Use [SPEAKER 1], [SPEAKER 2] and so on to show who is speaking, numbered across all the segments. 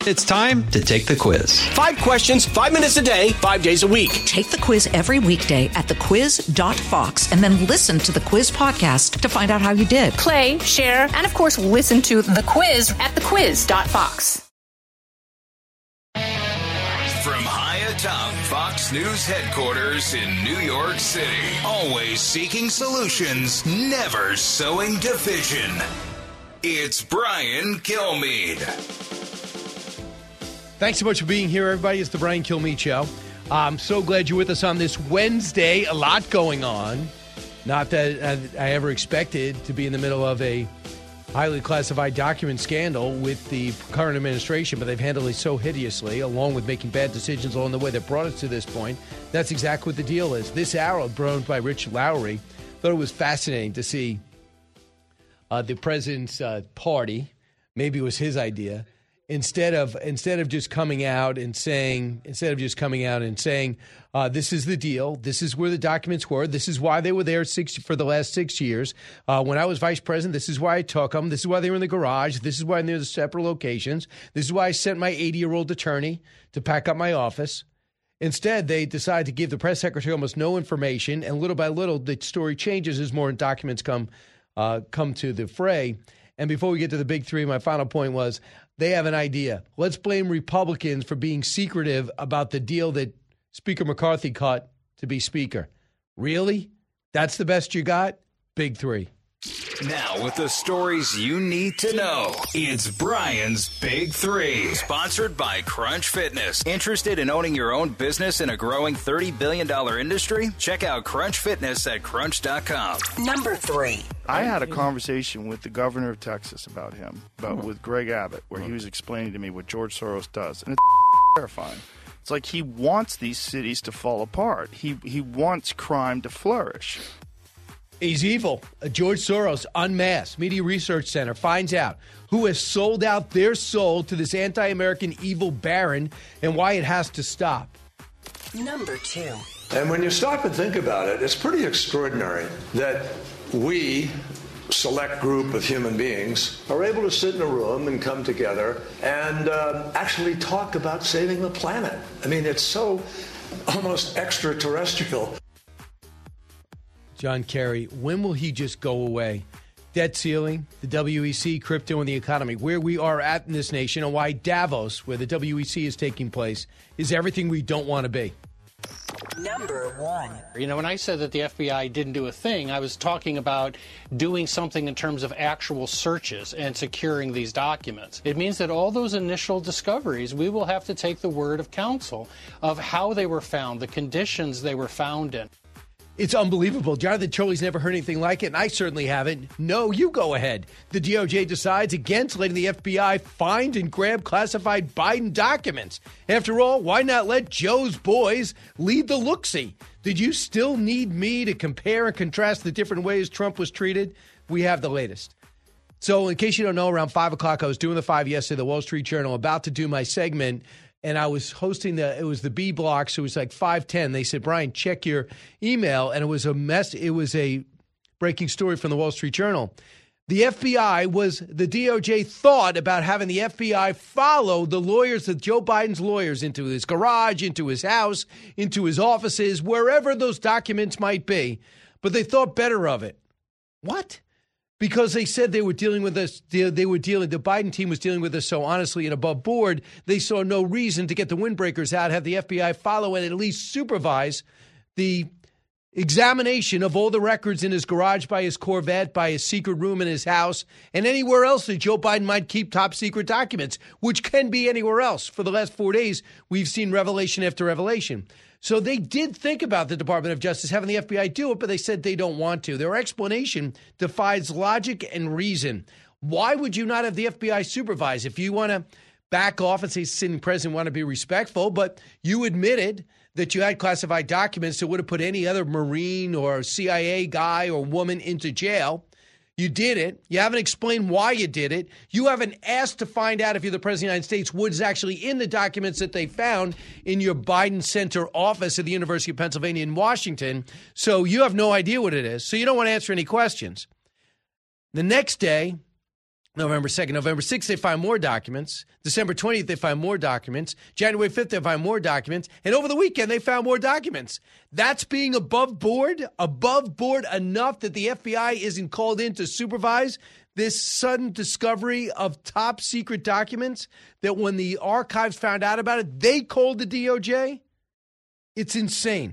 [SPEAKER 1] It's time to take the quiz.
[SPEAKER 2] 5 questions, 5 minutes a day, 5 days a week.
[SPEAKER 3] Take the quiz every weekday at thequiz.fox and then listen to the quiz podcast to find out how you did.
[SPEAKER 4] Play, share, and of course, listen to the quiz at thequiz.fox.
[SPEAKER 5] From high atop Fox News headquarters in New York City, always seeking solutions, never sowing division. It's Brian Kilmeade.
[SPEAKER 6] Thanks so much for being here, everybody. It's the Brian Kilmeade Show. I'm so glad you're with us on this Wednesday. A lot going on. Not that I ever expected to be in the middle of a highly classified document scandal with the current administration, but they've handled it so hideously, along with making bad decisions along the way that brought us to this point. That's exactly what the deal is. This hour, brought by Rich Lowry, thought it was fascinating to see the president's party, maybe it was his idea, instead of just coming out and saying, this is the deal, this is where the documents were, this is why they were there for the last 6 years. When I was vice president, this is why I took them. This is why they were in the garage. This is why they're in the separate locations. This is why I sent my 80-year-old attorney to pack up my office. Instead, they decide to give the press secretary almost no information, and little by little, the story changes as more documents come to the fray. And before we get to the big three, my final point was they have an idea. Let's blame Republicans for being secretive about the deal that Speaker McCarthy cut to be Speaker. Really? That's the best you got? Big three.
[SPEAKER 5] Now with the stories you need to know, it's Brian's Big Three. Sponsored by Crunch Fitness. Interested in owning your own business in a growing $30 billion industry? Check out Crunch Fitness at crunch.com.
[SPEAKER 3] Number 3.
[SPEAKER 7] I had a conversation with the governor of Texas about him, with Greg Abbott, where he was explaining to me what George Soros does. And it's terrifying. It's like he wants these cities to fall apart. He wants crime to flourish.
[SPEAKER 6] He's evil. George Soros, unmasked, Media Research Center, finds out who has sold out their soul to this anti-American evil baron and why it has to stop.
[SPEAKER 3] Number 2.
[SPEAKER 8] And when you stop and think about it, it's pretty extraordinary that we, select group of human beings, are able to sit in a room and come together and actually talk about saving the planet. I mean, it's so almost extraterrestrial.
[SPEAKER 6] John Kerry, when will he just go away? Debt ceiling, the WEC, crypto, and the economy, where we are at in this nation, and why Davos, where the WEC is taking place, is everything we don't want to be.
[SPEAKER 3] Number 1.
[SPEAKER 9] You know, when I said that the FBI didn't do a thing, I was talking about doing something in terms of actual searches and securing these documents. It means that all those initial discoveries, we will have to take the word of counsel of how they were found, the conditions they were found in.
[SPEAKER 6] It's unbelievable. Jonathan Turley's never heard anything like it, and I certainly haven't. No, you go ahead. The DOJ decides against letting the FBI find and grab classified Biden documents. After all, why not let Joe's boys lead the look-see? Did you still need me to compare and contrast the different ways Trump was treated? We have the latest. So in case you don't know, around 5 o'clock, I was doing the 5 yesterday, the Wall Street Journal, about to do my segment. And I was hosting it was the B block, so it was like 5:10. They said, Brian, check your email. And it was a mess. It was a breaking story from the Wall Street Journal. The DOJ thought about having the FBI follow the Joe Biden's lawyers into his garage, into his house, into his offices, wherever those documents might be. But they thought better of it. What? Because they said they were dealing with us, the Biden team was dealing with us so honestly and above board, they saw no reason to get the windbreakers out, have the FBI follow and at least supervise the examination of all the records in his garage, by his Corvette, by his secret room in his house, and anywhere else that Joe Biden might keep top secret documents, which can be anywhere else. For the last 4 days, we've seen revelation after revelation. So they did think about the Department of Justice having the FBI do it, but they said they don't want to. Their explanation defies logic and reason. Why would you not have the FBI supervise? If you want to back off and say, sitting president, want to be respectful, but you admitted that you had classified documents that would have put any other Marine or CIA guy or woman into jail. You did it. You haven't explained why you did it. You haven't asked to find out if you're the president of the United States what is actually in the documents that they found in your Biden Center office at the University of Pennsylvania in Washington. So you have no idea what it is. So you don't want to answer any questions. The next day, November 2nd. November 6th, they find more documents. December 20th, they find more documents. January 5th, they find more documents. And over the weekend, they found more documents. That's being above board enough that the FBI isn't called in to supervise this sudden discovery of top secret documents that when the archives found out about it, they called the DOJ. It's insane.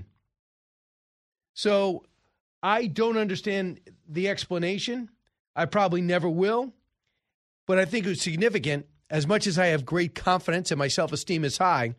[SPEAKER 6] So I don't understand the explanation. I probably never will. But I think it was significant. As much as I have great confidence and my self-esteem is high,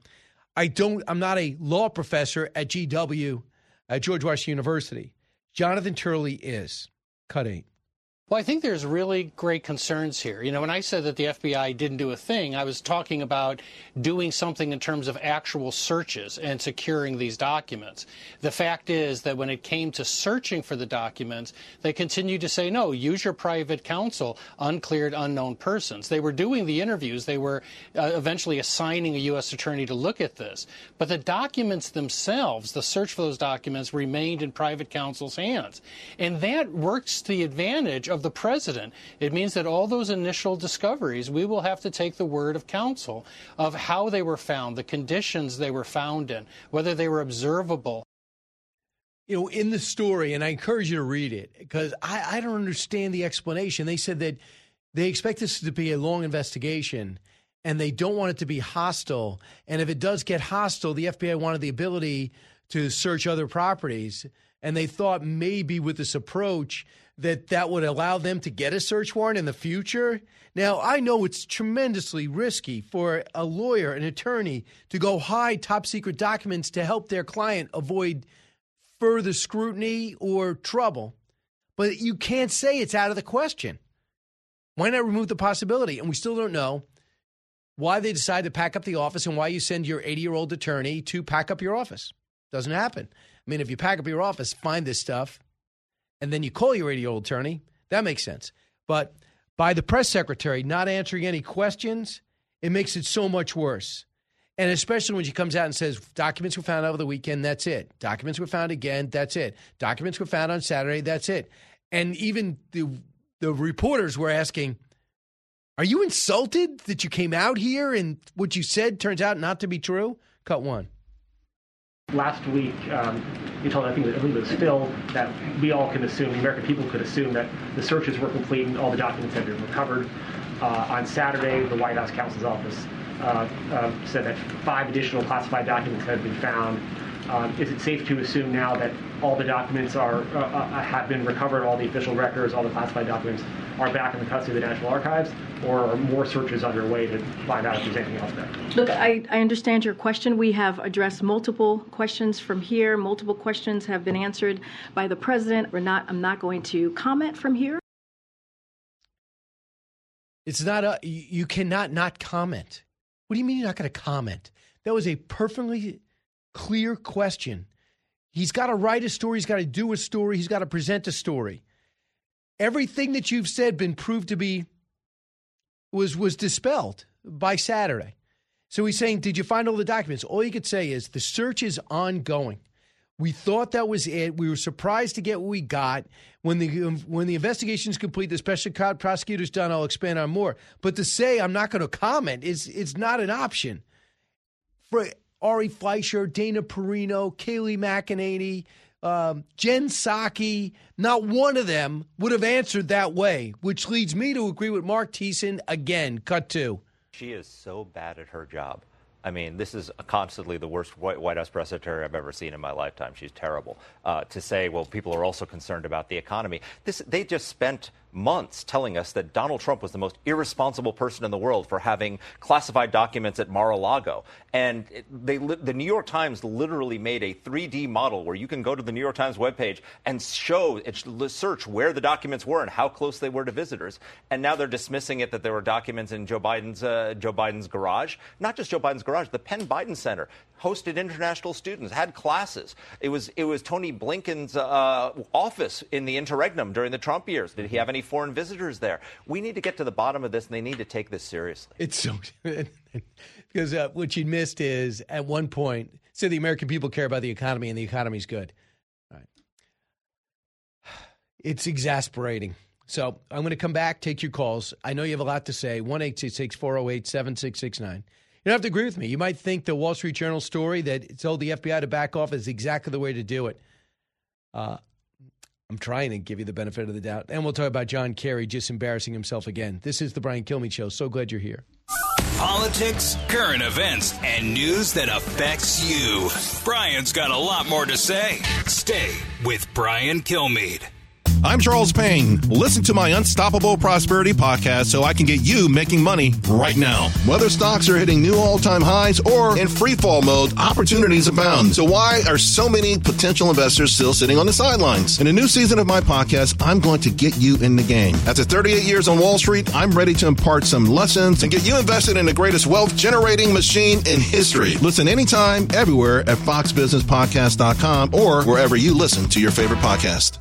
[SPEAKER 6] I'm not a law professor at GW at George Washington University. Jonathan Turley is. Cut 8.
[SPEAKER 9] Well, I think there's really great concerns here. You know, when I said that the FBI didn't do a thing, I was talking about doing something in terms of actual searches and securing these documents. The fact is that when it came to searching for the documents, they continued to say, no, use your private counsel, uncleared, unknown persons. They were doing the interviews. They were eventually assigning a U.S. attorney to look at this. But the documents themselves, the search for those documents, remained in private counsel's hands. And that works to the advantage of the president. It means that all those initial discoveries, we will have to take the word of counsel of how they were found, the conditions they were found in, whether they were observable.
[SPEAKER 6] You know, in the story, and I encourage you to read it, because I don't understand the explanation. They said that they expect this to be a long investigation, and they don't want it to be hostile. And if it does get hostile, the FBI wanted the ability to search other properties. And they thought maybe with this approach that would allow them to get a search warrant in the future. Now, I know it's tremendously risky for a lawyer, an attorney, to go hide top secret documents to help their client avoid further scrutiny or trouble. But you can't say it's out of the question. Why not remove the possibility? And we still don't know why they decide to pack up the office and why you send your 80-year-old attorney to pack up your office. Doesn't happen. I mean, if you pack up your office, find this stuff, and then you call your 80-year-old attorney, that makes sense. But by the press secretary not answering any questions, it makes it so much worse. And especially when she comes out and says, documents were found over the weekend, that's it. Documents were found again, that's it. Documents were found on Saturday, that's it. And even the reporters were asking, are you insulted that you came out here and what you said turns out not to be true? Cut 1.
[SPEAKER 10] Last week, you told, I believe it was Phil, that we all can assume, the American people could assume that the searches were complete and all the documents had been recovered. On Saturday, the White House counsel's office said that 5 additional classified documents had been found. Is it safe to assume now that all the documents have been recovered, all the official records, all the classified documents are back in the custody of the National Archives, or are more searches underway to find out if there's anything else there?
[SPEAKER 11] Look, I understand your question. We have addressed multiple questions from here. Multiple questions have been answered by the president. I'm not going to comment from here.
[SPEAKER 6] It's not you cannot not comment. What do you mean you're not going to comment? That was a perfectly clear question. He's got to write a story. He's got to do a story. He's got to present a story. Everything that you've said been proved to be was dispelled by Saturday. So he's saying, did you find all the documents? All you could say is the search is ongoing. We thought that was it. We were surprised to get what we got. When the investigation is complete, the special prosecutor's done, I'll expand on more. But to say I'm not going to comment is not an option. For Ari Fleischer, Dana Perino, Kayleigh McEnany, Jen Psaki, not one of them would have answered that way, which leads me to agree with Mark Thiessen again. Cut 2.
[SPEAKER 12] She is so bad at her job. I mean, this is constantly the worst White House press secretary I've ever seen in my lifetime. She's terrible. To say, well, people are also concerned about the economy. They just spent months telling us that Donald Trump was the most irresponsible person in the world for having classified documents at Mar-a-Lago. And the New York Times literally made a 3D model where you can go to the New York Times webpage and search where the documents were and how close they were to visitors. And now they're dismissing it that there were documents in Joe Biden's garage. Not just Joe Biden's garage, the Penn Biden Center hosted international students, had classes. It was Tony Blinken's office in the interregnum during the Trump years. Did he have any foreign visitors there? We need to get to the bottom of this, and they need to take this seriously.
[SPEAKER 6] It's so because what you missed is at one point, say the American people care about the economy and the economy's good. All right. It's exasperating. So I'm going to come back, take your calls. I know you have a lot to say. 1-866-408-7669. You don't have to agree with me. You might think the Wall Street Journal story that told the FBI to back off is exactly the way to do it. I'm trying to give you the benefit of the doubt. And we'll talk about John Kerry just embarrassing himself again. This is the Brian Kilmeade Show. So glad you're here.
[SPEAKER 5] Politics, current events, and news that affects you. Brian's got a lot more to say. Stay with Brian Kilmeade.
[SPEAKER 13] I'm Charles Payne. Listen to my Unstoppable Prosperity podcast so I can get you making money right now. Whether stocks are hitting new all-time highs or in free fall mode, opportunities abound. So why are so many potential investors still sitting on the sidelines? In a new season of my podcast, I'm going to get you in the game. After 38 years on Wall Street, I'm ready to impart some lessons and get you invested in the greatest wealth-generating machine in history. Listen anytime, everywhere at foxbusinesspodcast.com or wherever you listen to your favorite podcast.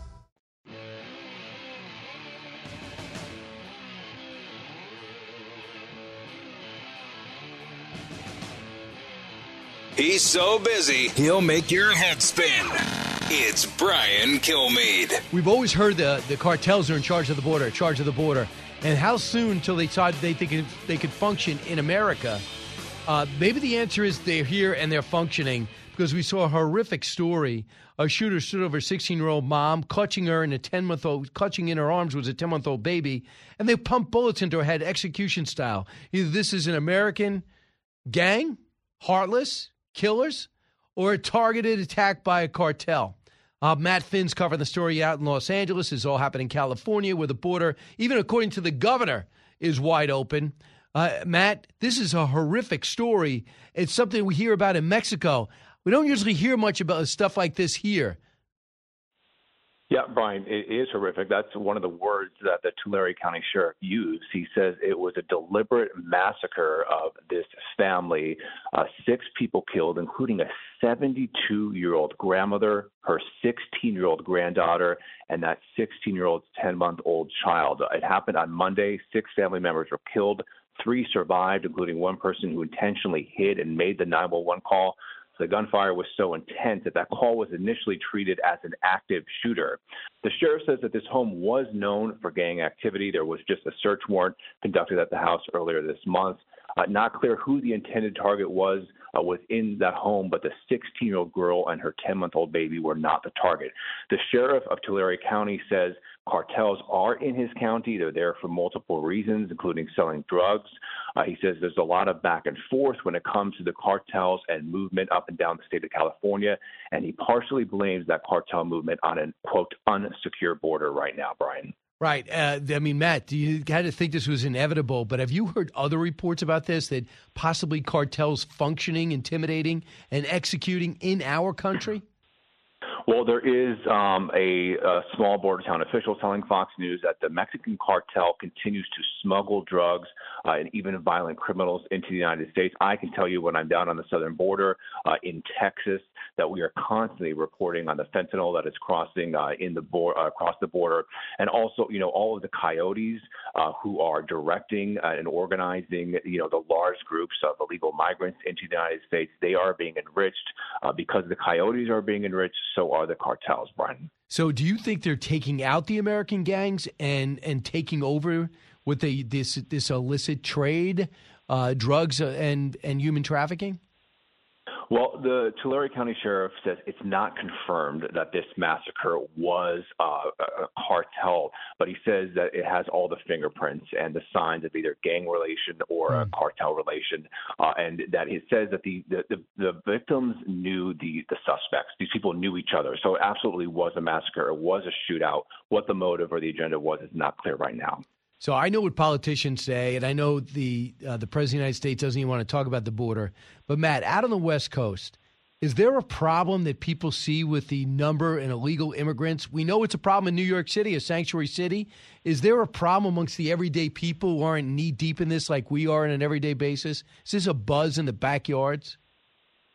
[SPEAKER 5] He's so busy, he'll make your head spin. It's Brian Kilmeade.
[SPEAKER 6] We've always heard the cartels are in charge of the border, And how soon till they decide they could function in America? Maybe the answer is they're here and they're functioning because we saw a horrific story. A shooter stood over a 16-year-old mom, clutching in her arms was a 10-month-old baby, and they pumped bullets into her head, execution style. Either this is an American gang, heartless, killers, or a targeted attack by a cartel. Matt Finn's covering the story out in Los Angeles. This all happened in California where the border, even according to the governor, is wide open. Matt, this is a horrific story. It's something we hear about in Mexico. We don't usually hear much about stuff like this here.
[SPEAKER 14] Yeah, Brian, it is horrific. That's one of the words that the Tulare County Sheriff used. He says it was a deliberate massacre of this family. 6 people killed, including a 72-year-old grandmother, her 16-year-old granddaughter, and that 16-year-old 10-month-old child. It happened on Monday. 6 family members were killed. 3 survived, including one person who intentionally hid and made the 911 call. The gunfire was so intense that call was initially treated as an active shooter. The sheriff says that this home was known for gang activity. There was just a search warrant conducted at the house earlier this month. Not clear who the intended target was within that home, but the 16-year-old girl and her 10-month-old baby were not the target. The sheriff of Tulare County says cartels are in his county. They're there for multiple reasons, including selling drugs. He says there's a lot of back and forth when it comes to the cartels and movement up and down the state of California, and he partially blames that cartel movement on an, quote, unsecure border right now, Brian.
[SPEAKER 6] Right. Matt, you had to think this was inevitable, but have you heard other reports about this, that possibly cartels functioning, intimidating, and executing in our country?
[SPEAKER 14] Well, there is a small border town official telling Fox News that the Mexican cartel continues to smuggle drugs and even violent criminals into the United States. I can tell you when I'm down on the southern border in Texas that we are constantly reporting on the fentanyl that is crossing across the border, and also, all of the coyotes who are directing and organizing, the large groups of illegal migrants into the United States. They are being enriched because the coyotes are being enriched. So are the cartels, Brian.
[SPEAKER 6] So do you think they're taking out the American gangs and taking over with this illicit trade, drugs and human trafficking?
[SPEAKER 14] Well, the Tulare County Sheriff says it's not confirmed that this massacre was a cartel, but he says that it has all the fingerprints and the signs of either gang relation or a cartel relation, and that it says that the victims knew the suspects. These people knew each other. So it absolutely was a massacre. It was a shootout. What the motive or the agenda was is not clear right now.
[SPEAKER 6] So I know what politicians say, and I know the President of the United States doesn't even want to talk about the border. But, Matt, out on the West Coast, is there a problem that people see with the number of illegal immigrants? We know it's a problem in New York City, a sanctuary city. Is there a problem amongst the everyday people who aren't knee-deep in this like we are on an everyday basis? Is this a buzz in the backyards?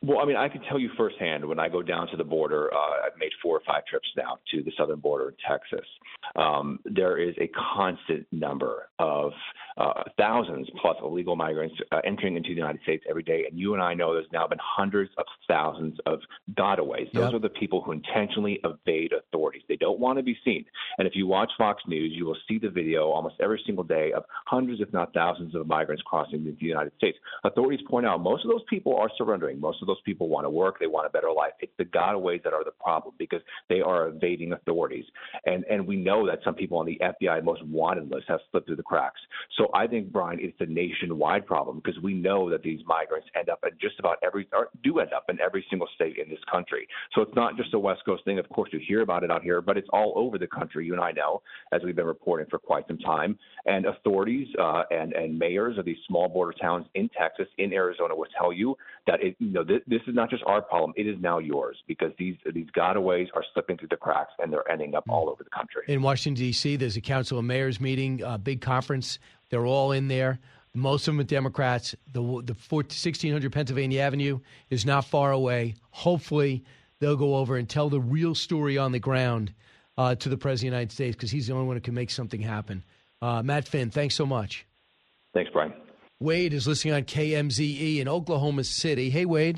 [SPEAKER 14] Well, I mean, I can tell you firsthand when I go down to the border, I've made 4 or 5 trips now to the southern border in Texas. There is a constant number of thousands plus illegal migrants entering into the United States every day. And you and I know there's now been hundreds of thousands of gotaways. Those are the people who intentionally evade authorities. They don't want to be seen. And if you watch Fox News, you will see the video almost every single day of hundreds, if not thousands, of migrants crossing into the United States. Authorities point out most of those people are surrendering. Most of those people want to work. They want a better life. It's the gotaways that are the problem because they are evading authorities. And we know that some people on the FBI most wanted list have slipped through the cracks. So I think, Brian, it's a nationwide problem because we know that these migrants end up in just about do end up in every single state in this country. So it's not just a West Coast thing. Of course, you hear about it out here, but it's all over the country. You and I know, as we've been reporting for quite some time. And authorities and mayors of these small border towns in Texas, in Arizona, will tell you that this is not just our problem. It is now yours because these gotaways are slipping through the cracks and they're ending up all over the country.
[SPEAKER 6] In Washington, D.C., there's a Council of Mayors meeting, a big conference. They're all in there. Most of them are Democrats. The 1600 Pennsylvania Avenue is not far away. Hopefully, they'll go over and tell the real story on the ground to the President of the United States because he's the only one who can make something happen. Matt Finn, thanks so much.
[SPEAKER 14] Thanks, Brian.
[SPEAKER 6] Wade is listening on KMZE in Oklahoma City. Hey, Wade.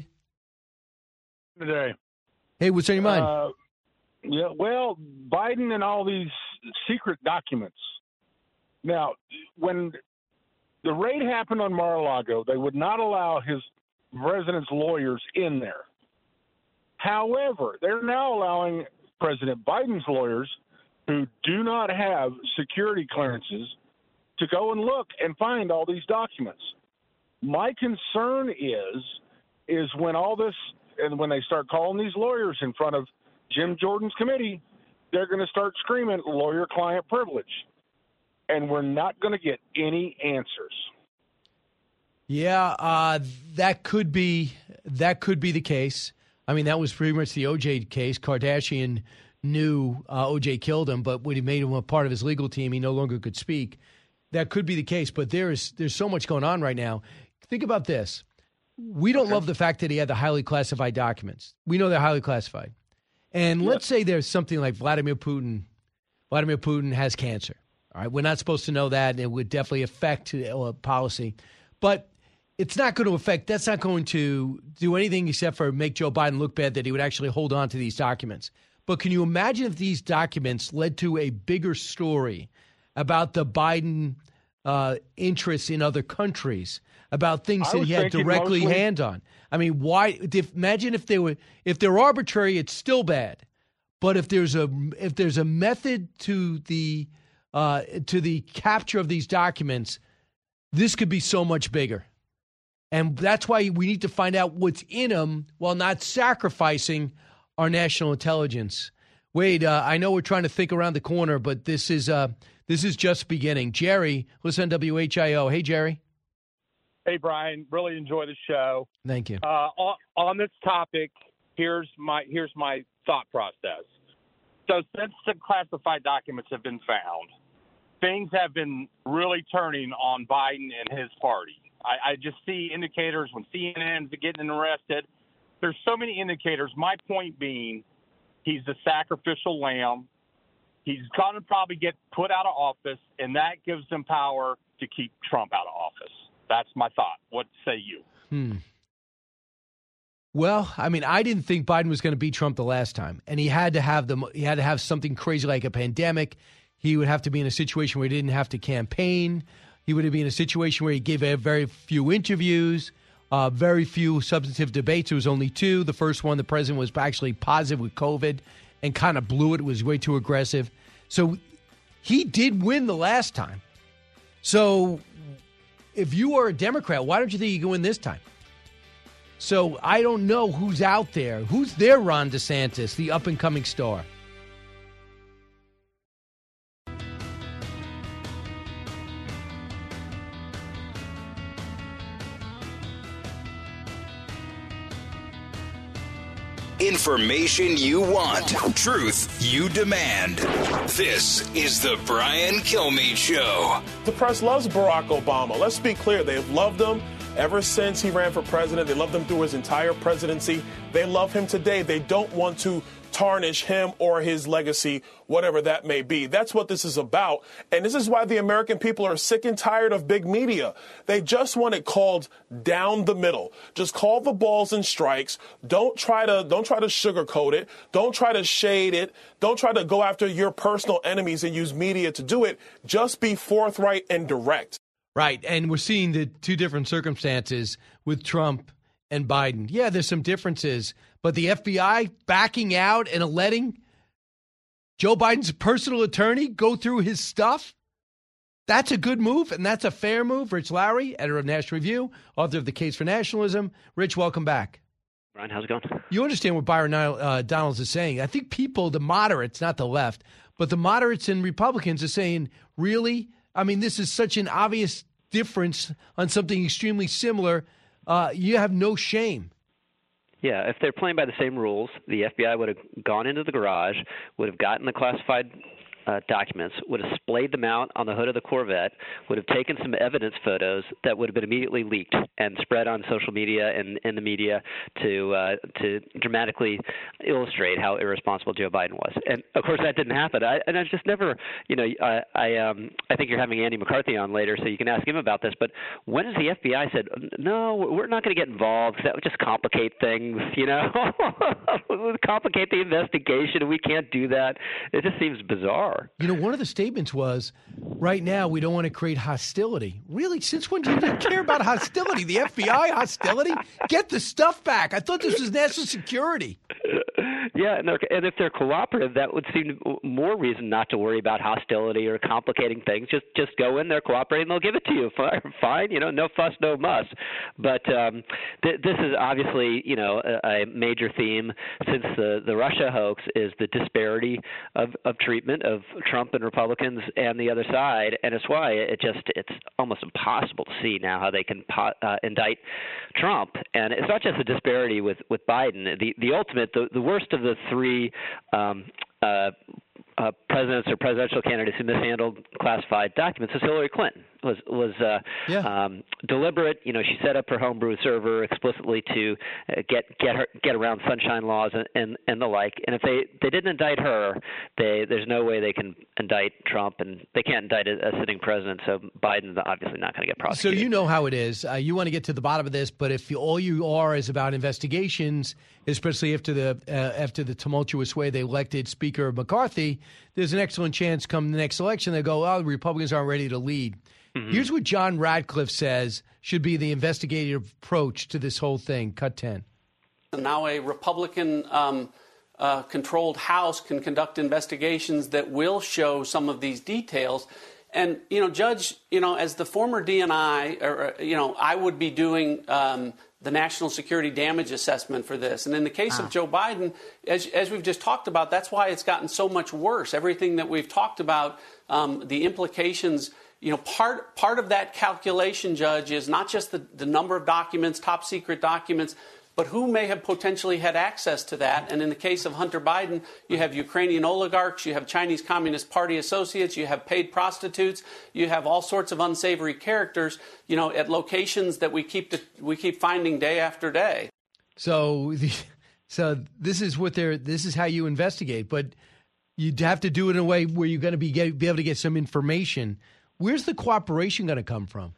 [SPEAKER 15] Today.
[SPEAKER 6] Hey, what's on your mind?
[SPEAKER 15] Yeah, well, Biden and all these secret documents. Now, when the raid happened on Mar-a-Lago, they would not allow his president's lawyers in there. However, they're now allowing President Biden's lawyers who do not have security clearances to go and look and find all these documents. My concern is when all this, and when they start calling these lawyers in front of Jim Jordan's committee, they're going to start screaming lawyer-client privilege. And we're not going to get any answers.
[SPEAKER 6] Yeah, that could be the case. I mean, that was pretty much the O.J. case. Kardashian knew O.J. killed him, but when he made him a part of his legal team, he no longer could speak. That could be the case, but there's so much going on right now. Think about this. We don't love the fact that he had the highly classified documents. We know they're highly classified. And let's say there's something like Vladimir Putin. Vladimir Putin has cancer. All right, we're not supposed to know that, and it would definitely affect policy. But it's not going to affect – that's not going to do anything except for make Joe Biden look bad that he would actually hold on to these documents. But can you imagine if these documents led to a bigger story about the Biden interests in other countries, about things that he had directly hand on? I mean, why? Imagine if they're arbitrary, it's still bad. But if there's a method to the capture of these documents, this could be so much bigger. And that's why we need to find out what's in them while not sacrificing our national intelligence. Wade, I know we're trying to think around the corner, but this is just beginning. Jerry, listen on WHIO. Hey, Jerry.
[SPEAKER 16] Hey, Brian. Really enjoy the show.
[SPEAKER 6] Thank you.
[SPEAKER 16] On this topic, here's my thought process. So since the classified documents have been found, things have been really turning on Biden and his party. I just see indicators when CNN's getting arrested. There's so many indicators. My point being, he's the sacrificial lamb. He's going to probably get put out of office, and that gives them power to keep Trump out of office. That's my thought. What say you?
[SPEAKER 6] Well, I mean, I didn't think Biden was going to beat Trump the last time, and he had to have something crazy like a pandemic. He would have to be in a situation where he didn't have to campaign. He would be in a situation where he gave very few interviews, very few substantive debates. There was only 2. The first one, the president was actually positive with COVID and kind of blew it. It was way too aggressive. So he did win the last time. So if you are a Democrat, why don't you think you can win this time? So I don't know who's out there. Who's their Ron DeSantis, the up-and-coming star?
[SPEAKER 5] Information you want, truth you demand. This is the Brian Kilmeade Show.
[SPEAKER 17] The press loves Barack Obama. Let's be clear. They've loved him ever since he ran for president. They loved him through his entire presidency. They love him today. They don't want to tarnish him or his legacy, whatever that may be. That's what this is about. And this is why the American people are sick and tired of big media. They just want it called down the middle. Just call the balls and strikes. Don't try to sugarcoat it. Don't try to shade it. Don't try to go after your personal enemies and use media to do it. Just be forthright and direct.
[SPEAKER 6] Right. And we're seeing the two different circumstances with Trump and Biden. Yeah, there's some differences, but the FBI backing out and letting Joe Biden's personal attorney go through his stuff, that's a good move, and that's a fair move. Rich Lowry, editor of National Review, author of The Case for Nationalism. Rich, welcome back.
[SPEAKER 18] Brian, how's it going?
[SPEAKER 6] You understand what Byron Donalds is saying. I think people, the moderates, not the left, but the moderates and Republicans are saying, really? I mean, this is such an obvious difference on something extremely similar. You have no shame.
[SPEAKER 18] Yeah, if they're playing by the same rules, the FBI would have gone into the garage, would have gotten the classified documents, would have splayed them out on the hood of the Corvette, would have taken some evidence photos that would have been immediately leaked and spread on social media and in the media to dramatically illustrate how irresponsible Joe Biden was. And of course, that didn't happen. I just never, I think you're having Andy McCarthy on later, so you can ask him about this. But when has the FBI said, no, we're not going to get involved because that would just complicate things, complicate the investigation. We can't do that. It just seems bizarre.
[SPEAKER 6] You know, one of the statements was, right now, we don't want to create hostility. Really? Since when do you care about hostility? The FBI hostility? Get the stuff back. I thought this was national security.
[SPEAKER 18] Yeah, and if they're cooperative, that would seem more reason not to worry about hostility or complicating things. Just go in there, cooperate, and they'll give it to you. Fine, no fuss, no muss. But this is obviously, a major theme since the Russia hoax is the disparity of treatment of Trump and Republicans and the other side, and it's why it's almost impossible to see now how they can indict Trump. And it's not just a disparity with Biden. The ultimate, the worst of the three presidents or presidential candidates who mishandled classified documents is Hillary Clinton. Was deliberate. She set up her homebrew server explicitly to get around sunshine laws and the like. And if they didn't indict her, there's no way they can indict Trump, and they can't indict a sitting president. So Biden's obviously not going to get prosecuted.
[SPEAKER 6] So you know how it is. You want to get to the bottom of this, but if all you are is about investigations, especially after the tumultuous way they elected Speaker McCarthy, there's an excellent chance come the next election they go, the Republicans aren't ready to lead. Mm-hmm. Here's what John Radcliffe says should be the investigative approach to this whole thing. Cut 10.
[SPEAKER 19] Now a Republican controlled House can conduct investigations that will show some of these details. And, Judge, as the former DNI, I would be doing the national security damage assessment for this. And in the case of Joe Biden, as we've just talked about, that's why it's gotten so much worse. Everything that we've talked about, the implications. Part of that calculation, Judge, is not just the number of documents, top secret documents, but who may have potentially had access to that. And in the case of Hunter Biden, you have Ukrainian oligarchs, you have Chinese Communist Party associates, you have paid prostitutes, you have all sorts of unsavory characters, at locations that we keep finding day after day.
[SPEAKER 6] So this is how you investigate, but you'd have to do it in a way where you're going to be able to get some information. Where's the cooperation going to come from?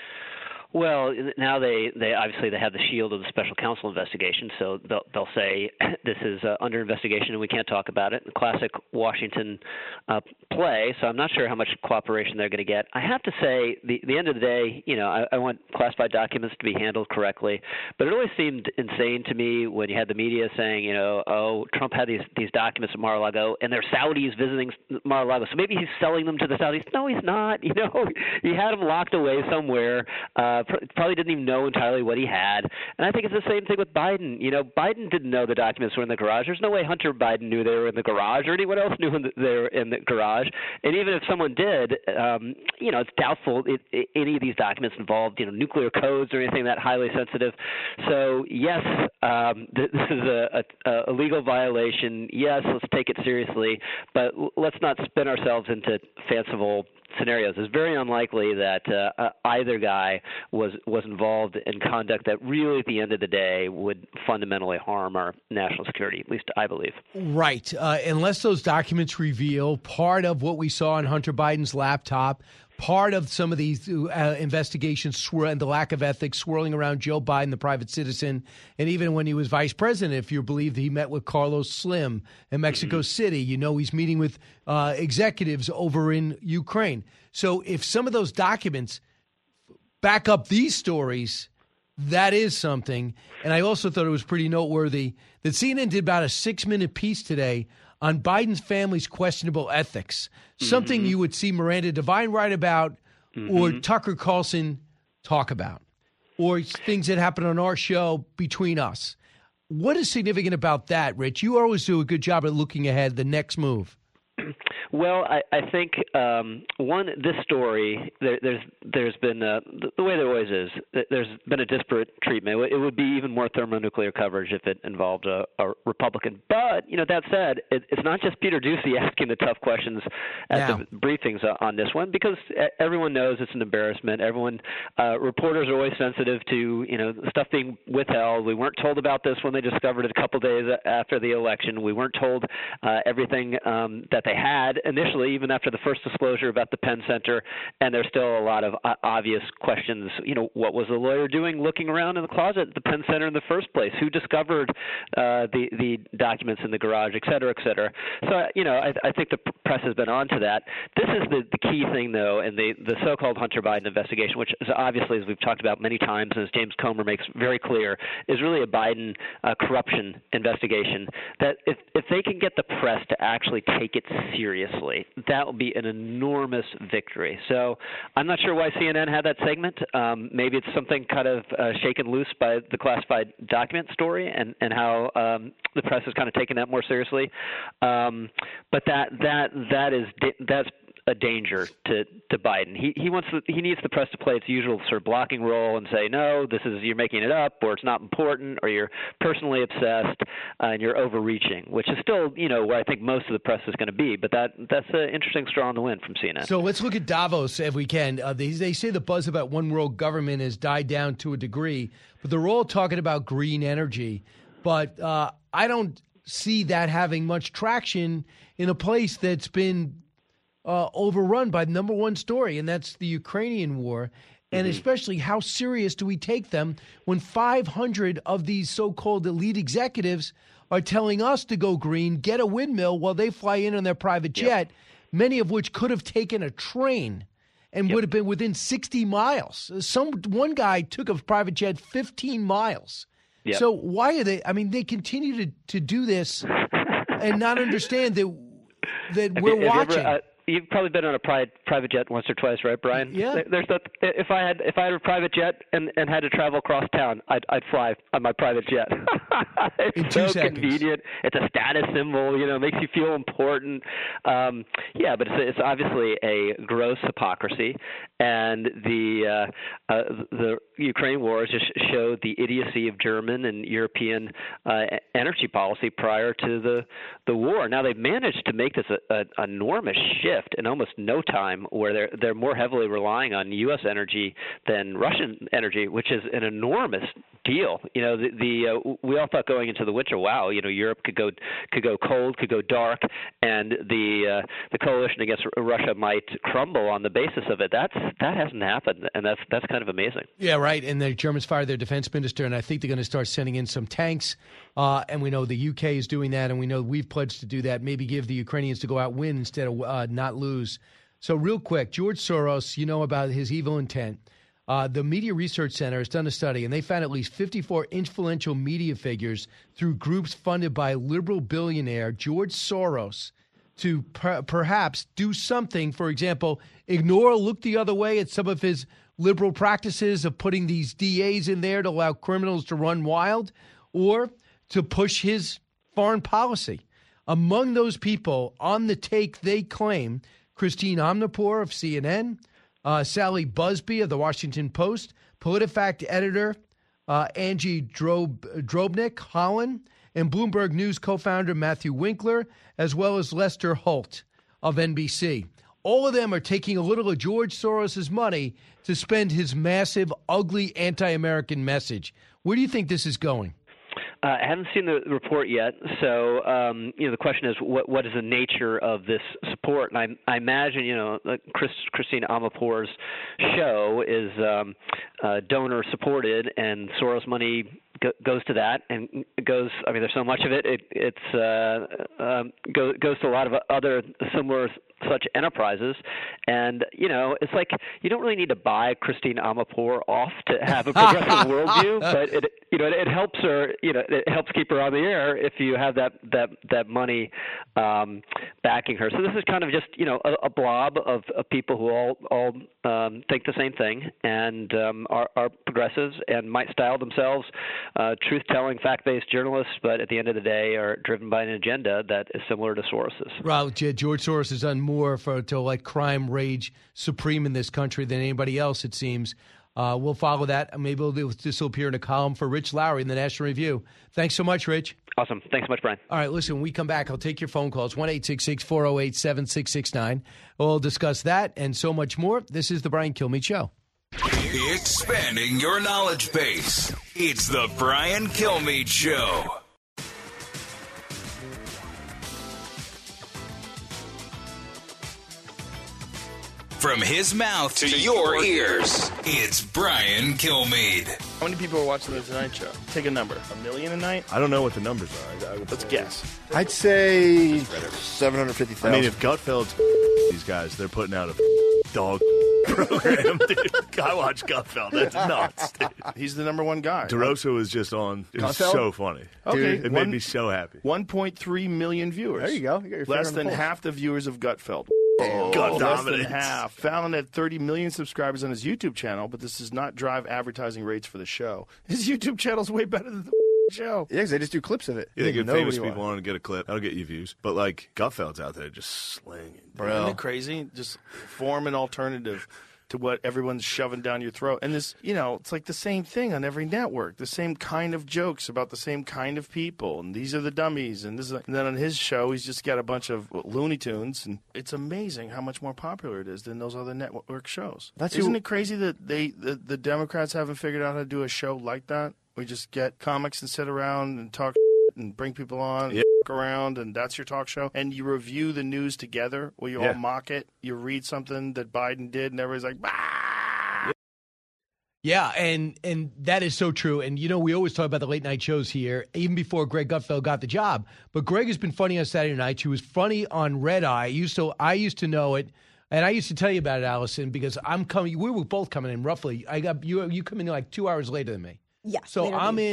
[SPEAKER 18] Well, now they obviously they have the shield of the special counsel investigation, so they'll say this is under investigation and we can't talk about it. Classic Washington play. So I'm not sure how much cooperation they're going to get. I have to say, the end of the day, I want classified documents to be handled correctly, but it always seemed insane to me when you had the media saying, Trump had these documents at Mar-a-Lago and there are Saudis visiting Mar-a-Lago, so maybe he's selling them to the Saudis. No, he's not. He had them locked away somewhere. Probably didn't even know entirely what he had. And I think it's the same thing with Biden. Biden didn't know the documents were in the garage. There's no way Hunter Biden knew they were in the garage or anyone else knew they were in the garage. And even if someone did, it's doubtful any of these documents involved, nuclear codes or anything that highly sensitive. So, yes, this is a legal violation. Yes, let's take it seriously. But let's not spin ourselves into fanciful scenarios. It's very unlikely that either guy was involved in conduct that really, at the end of the day, would fundamentally harm our national security, at least I believe.
[SPEAKER 6] Right. Unless those documents reveal part of what we saw on Hunter Biden's laptop, part of some of these investigations and the lack of ethics swirling around Joe Biden, the private citizen, and even when he was vice president, if you believe he met with Carlos Slim in Mexico City, he's meeting with executives over in Ukraine. So if some of those documents back up these stories, that is something. And I also thought it was pretty noteworthy that CNN did about a 6-minute piece today on Biden's family's questionable ethics, something you would see Miranda Devine write about or Tucker Carlson talk about, or things that happen on our show between us. What is significant about that, Rich? You always do a good job at looking ahead, the next move.
[SPEAKER 18] Well, I think this story, there's been the way there always is. There's been a disparate treatment. It would be even more thermonuclear coverage if it involved a Republican. But that said, it's not just Peter Doocy asking the tough questions at the briefings on this one, because everyone knows it's an embarrassment. Reporters are always sensitive to stuff being withheld. We weren't told about this when they discovered it a couple days after the election. We weren't told everything that they had initially, even after the first disclosure about the Penn Center, and there's still a lot of obvious questions. What was the lawyer doing looking around in the closet at the Penn Center in the first place? Who discovered the documents in the garage, et cetera, et cetera? So, I think the press has been on to that. This is the key thing, though, in the so-called Hunter Biden investigation, which is obviously, as we've talked about many times, and as James Comer makes very clear, is really a Biden corruption investigation, that if they can get the press to actually take it seriously, that will be an enormous victory. So I'm not sure why CNN had that segment. Maybe it's something kind of shaken loose by the classified document story and how the press has kind of taken that more seriously. But that's a danger to Biden. He needs the press to play its usual sort of blocking role and say, no, you're making it up, or it's not important, or you're personally obsessed and you're overreaching, which is still where I think most of the press is going to be. But that's an interesting straw in the wind from CNN.
[SPEAKER 6] So let's look at Davos if we can. They say the buzz about one world government has died down to a degree, but they're all talking about green energy. But I don't see that having much traction in a place that's been overrun by the number one story, and that's the Ukrainian war. And especially, how serious do we take them when 500 of these so-called elite executives are telling us to go green, get a windmill while they fly in on their private jet, many of which could have taken a train and would have been within 60 miles. One guy took a private jet 15 miles. So why are they? I mean, they continue to do this and not understand that we're watching.
[SPEAKER 18] You've probably been on a private jet once or twice, right, Brian?
[SPEAKER 6] Yeah.
[SPEAKER 18] If I had a private jet and had to travel across town, I'd fly on my private jet. It's so convenient. It's a status symbol. It makes you feel important. But it's obviously a gross hypocrisy, and the Ukraine war just showed the idiocy of German and European energy policy prior to the war. Now they've managed to make this an enormous shift in almost no time, where they're more heavily relying on U.S. energy than Russian energy, which is an enormous deal. We all thought going into the winter, wow, Europe could go cold, could go dark, and the coalition against Russia might crumble on the basis of it. That hasn't happened, and that's kind of amazing.
[SPEAKER 6] Yeah, right. And the Germans fired their defense minister, and I think they're going to start sending in some tanks. And we know the UK is doing that, and we know we've pledged to do that. Maybe give the Ukrainians to go out win instead of not lose. So real quick, George Soros, about his evil intent. The Media Research Center has done a study, and they found at least 54 influential media figures through groups funded by liberal billionaire George Soros to perhaps do something. For example, look the other way at some of his liberal practices of putting these DAs in there to allow criminals to run wild, or to push his foreign policy. Among those people on the take, they claim, Christine Amanpour of CNN, Sally Busby of the Washington Post, PolitiFact editor Angie Drobnik, Holland, and Bloomberg News co-founder Matthew Winkler, as well as Lester Holt of NBC. all of them are taking a little of George Soros's money to spend his massive, ugly, anti-American message. Where do you think this is going?
[SPEAKER 18] I haven't seen the report yet, so the question is, what is the nature of this support? And I imagine, Christine Amanpour's show is donor supported, and Soros money goes to that, and goes. I mean, there's so much of it. Goes to a lot of other similar such enterprises, and it's like you don't really need to buy Christine Amanpour off to have a progressive worldview, but it helps her. It helps keep her on the air if you have that money backing her. So this is kind of just a blob of people who all think the same thing and are progressives and might style themselves truth-telling, fact-based journalists, but at the end of the day are driven by an agenda that is similar to Soros's.
[SPEAKER 6] Well, George Soros has done more to let crime rage supreme in this country than anybody else, it seems. We'll follow that. Maybe this will appear in a column for Rich Lowry in the National Review. Thanks so much, Rich.
[SPEAKER 18] Awesome. Thanks so much, Brian.
[SPEAKER 6] All right, listen, when we come back, I'll take your phone calls, 1-866-408-7669. We'll discuss that and so much more. This is the Brian Kilmeade Show.
[SPEAKER 5] Expanding your knowledge base. It's the Brian Kilmeade Show. From his mouth to your ears, it's Brian Kilmeade.
[SPEAKER 7] How many people are watching The Tonight Show? Take a number. 1 million a night?
[SPEAKER 20] I don't know what the numbers are.
[SPEAKER 7] Let's guess.
[SPEAKER 20] I'd say 750,000. I mean, if Gutfeld's these guys, they're putting out a dog program, dude. I watch Gutfeld. That's nuts, dude.
[SPEAKER 7] He's the number one guy.
[SPEAKER 20] DeRosa was just on. It was
[SPEAKER 7] Gutfeld?
[SPEAKER 20] so funny.
[SPEAKER 7] Okay.
[SPEAKER 20] It made me so happy.
[SPEAKER 7] 1.3 million viewers.
[SPEAKER 20] There you go. You got your
[SPEAKER 7] Less
[SPEAKER 20] finger on
[SPEAKER 7] than
[SPEAKER 20] the pulse.
[SPEAKER 7] half the viewers of Gutfeld.
[SPEAKER 20] God
[SPEAKER 7] Less than
[SPEAKER 20] dominates.
[SPEAKER 7] half. Fallon had 30 million subscribers on his YouTube channel, but this does not drive advertising rates for the show. His YouTube channel's way better than the show.
[SPEAKER 20] Yeah, because they just do clips of it. Yeah, they get famous people on and get a clip. That'll get you views. But, like, Gutfeld's out there just slinging.
[SPEAKER 7] Isn't it crazy? Just form an alternative to what everyone's shoving down your throat. And this, it's like the same thing on every network. The same kind of jokes about the same kind of people. And these are the dummies. And then on his show, he's just got a bunch of Looney Tunes. And it's amazing how much more popular it is than those other network shows. Isn't it crazy that the Democrats haven't figured out how to do a show like that? We just get comics and sit around and talk and bring people on and around, and that's your talk show. And you review the news together where you all mock it. You read something that Biden did, and everybody's like, bah!
[SPEAKER 6] Yeah, and that is so true. And, we always talk about the late night shows here, even before Greg Gutfeld got the job. But Greg has been funny on Saturday nights. He was funny on Red Eye. I used to know it. And I used to tell you about it, Allison, because we were both coming in roughly. I got you come in like 2 hours later than me.
[SPEAKER 21] Yeah.
[SPEAKER 6] So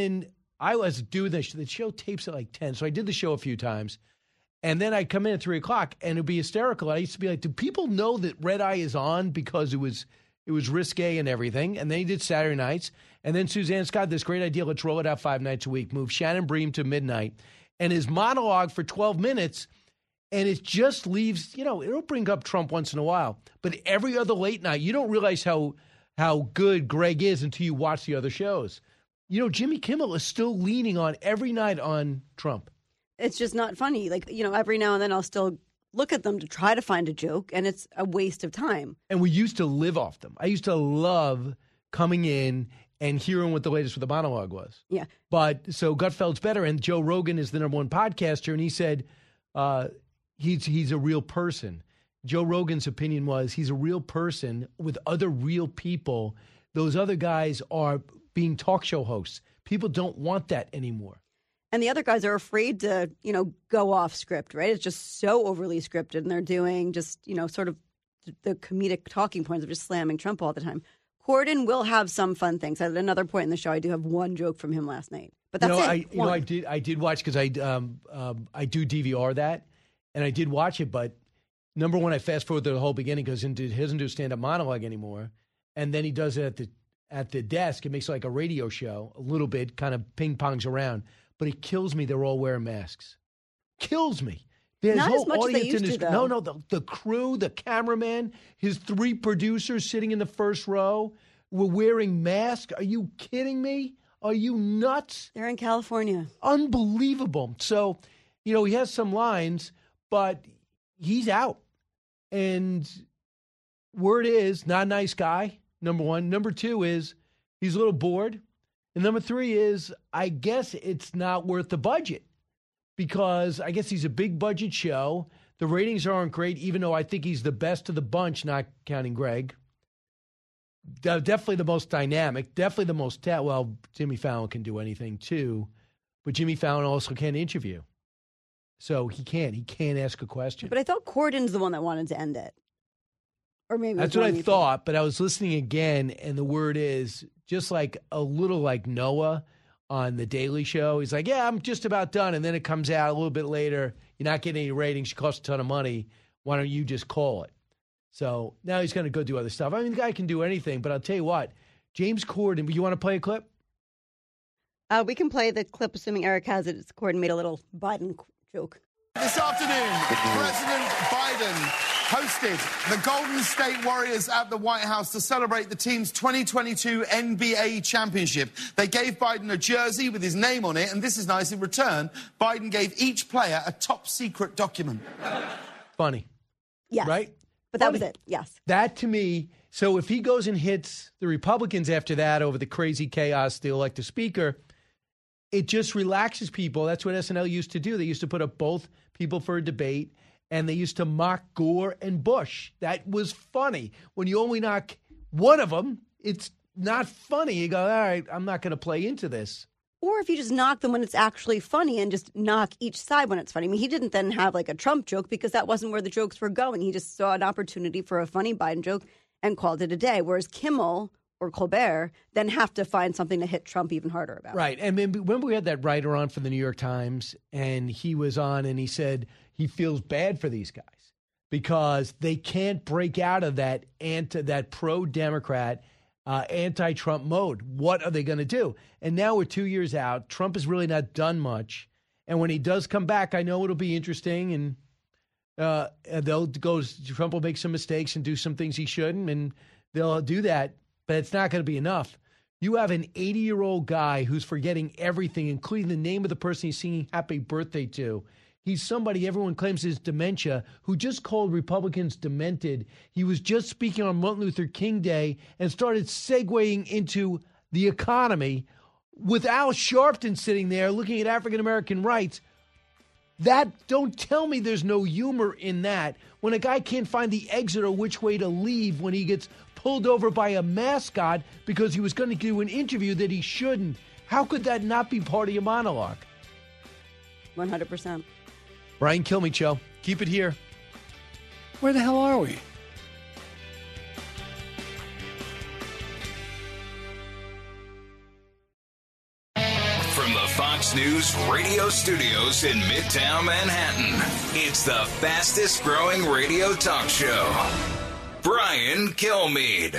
[SPEAKER 6] I was doing the show tapes at like 10. So I did the show a few times. And then I'd come in at 3 o'clock and it'd be hysterical. I used to be like, do people know that Red Eye is on because it was risque and everything? And then he did Saturday nights. And then Suzanne Scott, this great idea, let's roll it out 5 nights a week, move Shannon Bream to midnight. And his monologue for 12 minutes, and it just leaves, it'll bring up Trump once in a while. But every other late night, you don't realize how good Greg is until you watch the other shows. Jimmy Kimmel is still leaning on every night on Trump.
[SPEAKER 21] It's just not funny. Like, every now and then I'll still look at them to try to find a joke, and it's a waste of time.
[SPEAKER 6] And we used to live off them. I used to love coming in and hearing what the latest with the monologue was.
[SPEAKER 21] Yeah.
[SPEAKER 6] But so Gutfeld's better, and Joe Rogan is the number one podcaster, and he said he's a real person. Joe Rogan's opinion was he's a real person with other real people. Those other guys are being talk show hosts. People don't want that anymore.
[SPEAKER 21] And the other guys are afraid to, go off script, right? It's just so overly scripted, and they're doing just, sort of the comedic talking points of just slamming Trump all the time. Corden will have some fun things. At another point in the show, I do have one joke from him last night, but that's it.
[SPEAKER 6] I did watch because I do DVR that, and I did watch it. But number one, I fast forward to the whole beginning because he doesn't do stand up monologue anymore, and then he does it at the desk. It makes it like a radio show a little bit, kind of ping pongs around. But it kills me. They're all wearing masks. Kills me. There's
[SPEAKER 21] not as much as they used to, though.
[SPEAKER 6] No, the crew, the cameraman, his 3 producers sitting in the first row were wearing masks. Are you kidding me? Are you nuts?
[SPEAKER 21] They're in California.
[SPEAKER 6] Unbelievable. So, he has some lines, but he's out. And word is, not a nice guy, number one. Number two is he's a little bored. And number three is, I guess it's not worth the budget because I guess he's a big budget show. The ratings aren't great, even though I think he's the best of the bunch, not counting Greg. Definitely the most dynamic, definitely the most well, Jimmy Fallon can do anything too, but Jimmy Fallon also can't interview. So he can't ask a question.
[SPEAKER 21] But I thought Corden's the one that wanted to end it. Or maybe
[SPEAKER 6] that's what I thought, but I was listening again, and the word is just like a little like Noah on The Daily Show. He's like, yeah, I'm just about done. And then it comes out a little bit later. You're not getting any ratings. It costs a ton of money. Why don't you just call it? So now he's going to go do other stuff. I mean, the guy can do anything, but I'll tell you what, James Corden, you want to play a clip?
[SPEAKER 21] We can play the clip, assuming Eric has it. Corden made a little Biden joke.
[SPEAKER 1] This afternoon, President Biden hosted the Golden State Warriors at the White House to celebrate the team's 2022 NBA championship. They gave Biden a jersey with his name on it, and this is nice. In return, Biden gave each player a top-secret document.
[SPEAKER 6] Funny.
[SPEAKER 21] Yes.
[SPEAKER 6] Right?
[SPEAKER 21] But that was it, yes.
[SPEAKER 6] That, to me, so if he goes and hits the Republicans after that over the crazy chaos they elect a speaker, it just relaxes people. That's what SNL used to do. They used to put up both people for a debate, and they used to mock Gore and Bush. That was funny. When you only knock one of them, it's not funny. You go, all right, I'm not going to play into this.
[SPEAKER 21] Or if you just knock them when it's actually funny and just knock each side when it's funny. I mean, he didn't then have like a Trump joke because that wasn't where the jokes were going. He just saw an opportunity for a funny Biden joke and called it a day. Whereas Kimmel or Colbert then have to find something to hit Trump even harder about.
[SPEAKER 6] Right. And remember we had that writer on for the New York Times, and he was on and he said he feels bad for these guys because they can't break out of that pro-Democrat anti-Trump mode. What are they going to do? And now we're 2 years out. Trump has really not done much. And when he does come back, I know it'll be interesting. And Trump will make some mistakes and do some things he shouldn't. And they'll do that. But it's not going to be enough. You have an 80-year-old guy who's forgetting everything, including the name of the person he's singing happy birthday to. He's somebody everyone claims is dementia, who just called Republicans demented. He was just speaking on Martin Luther King Day and started segueing into the economy with Al Sharpton sitting there looking at African-American rights. Don't tell me there's no humor in that. When a guy can't find the exit or which way to leave when he gets pulled over by a mascot because he was going to do an interview that he shouldn't. How could that not be part of your monologue?
[SPEAKER 21] 100%.
[SPEAKER 6] Brian Kilmeade Show. Keep it here.
[SPEAKER 22] Where the hell are we?
[SPEAKER 5] From the Fox News radio studios in Midtown Manhattan, it's the fastest growing radio talk show. Brian Kilmeade.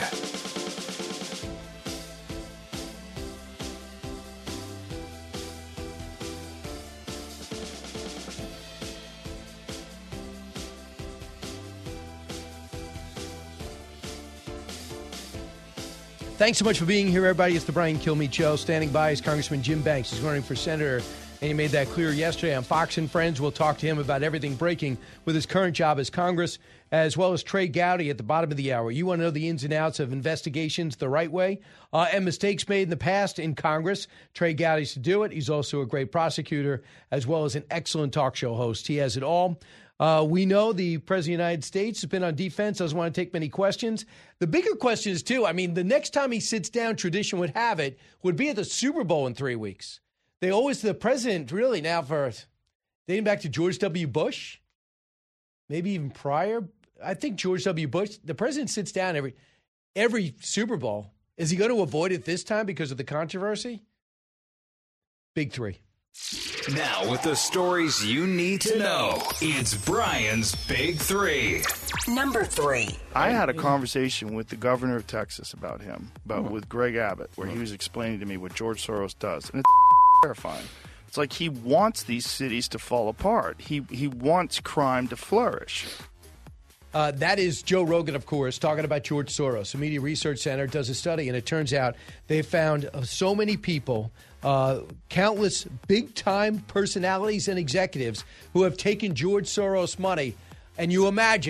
[SPEAKER 6] Thanks so much for being here, everybody. It's the Brian Kilmeade Show. Standing by is Congressman Jim Banks. He's running for senator, and he made that clear yesterday on Fox and Friends. We'll talk to him about everything breaking with his current job as Congress, as well as Trey Gowdy at the bottom of the hour. You want to know the ins and outs of investigations the right way and mistakes made in the past in Congress. Trey Gowdy's to do it. He's also a great prosecutor, as well as an excellent talk show host. He has it all. We know the President of the United States has been on defense, doesn't want to take many questions. The bigger question is, too, I mean, the next time he sits down, tradition would have it, would be at the Super Bowl in 3 weeks. The president really now for dating back to George W. Bush, maybe even prior. I think George W. Bush, the president sits down every Super Bowl. Is he going to avoid it this time because of the controversy? Big three.
[SPEAKER 5] Now, with the stories you need to know, it's Brian's Big Three.
[SPEAKER 23] Number 3.
[SPEAKER 7] I had a conversation with the governor of Texas about him, with Greg Abbott, where he was explaining to me what George Soros does. And it's terrifying. It's like he wants these cities to fall apart. He wants crime to flourish.
[SPEAKER 6] That is Joe Rogan, of course, talking about George Soros. The Media Research Center does a study, and it turns out they found so many people, countless big-time personalities and executives who have taken George Soros money. And you imagine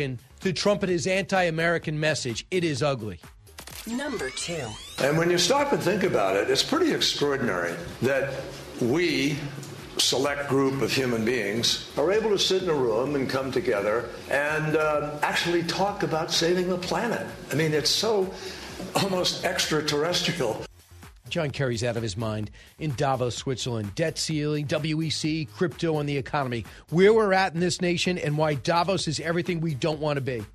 [SPEAKER 6] to trumpet his anti-American message. It is ugly.
[SPEAKER 2] Number 2.
[SPEAKER 8] And when you stop and think about it, it's pretty extraordinary that we, select group of human beings, are able to sit in a room and come together and actually talk about saving the planet. I mean, it's so almost extraterrestrial.
[SPEAKER 6] John Kerry's out of his mind in Davos, Switzerland. Debt ceiling, WEC, crypto, and the economy. Where we're at in this nation and why Davos is everything we don't want to be.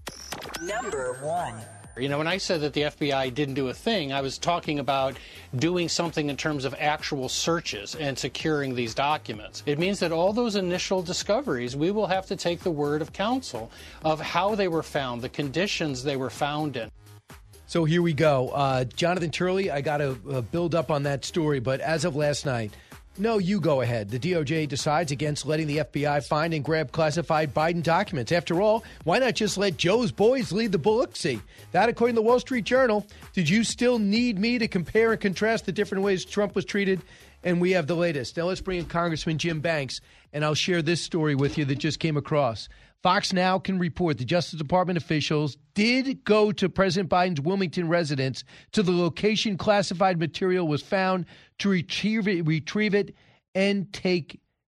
[SPEAKER 2] Number 1.
[SPEAKER 9] You know, when I said that the FBI didn't do a thing, I was talking about doing something in terms of actual searches and securing these documents. It means that all those initial discoveries, we will have to take the word of counsel of how they were found, the conditions they were found in.
[SPEAKER 6] So here we go. Jonathan Turley, I got to build up on that story, but as of last night, no, you go ahead. The DOJ decides against letting the FBI find and grab classified Biden documents. After all, why not just let Joe's boys lead the look-see? That, according to the Wall Street Journal. Did you still need me to compare and contrast the different ways Trump was treated? And we have the latest. Now let's bring in Congressman Jim Banks, and I'll share this story with you that just came across. Fox Now can report the Justice Department officials did go to President Biden's Wilmington residence to the location classified material was found to retrieve it and take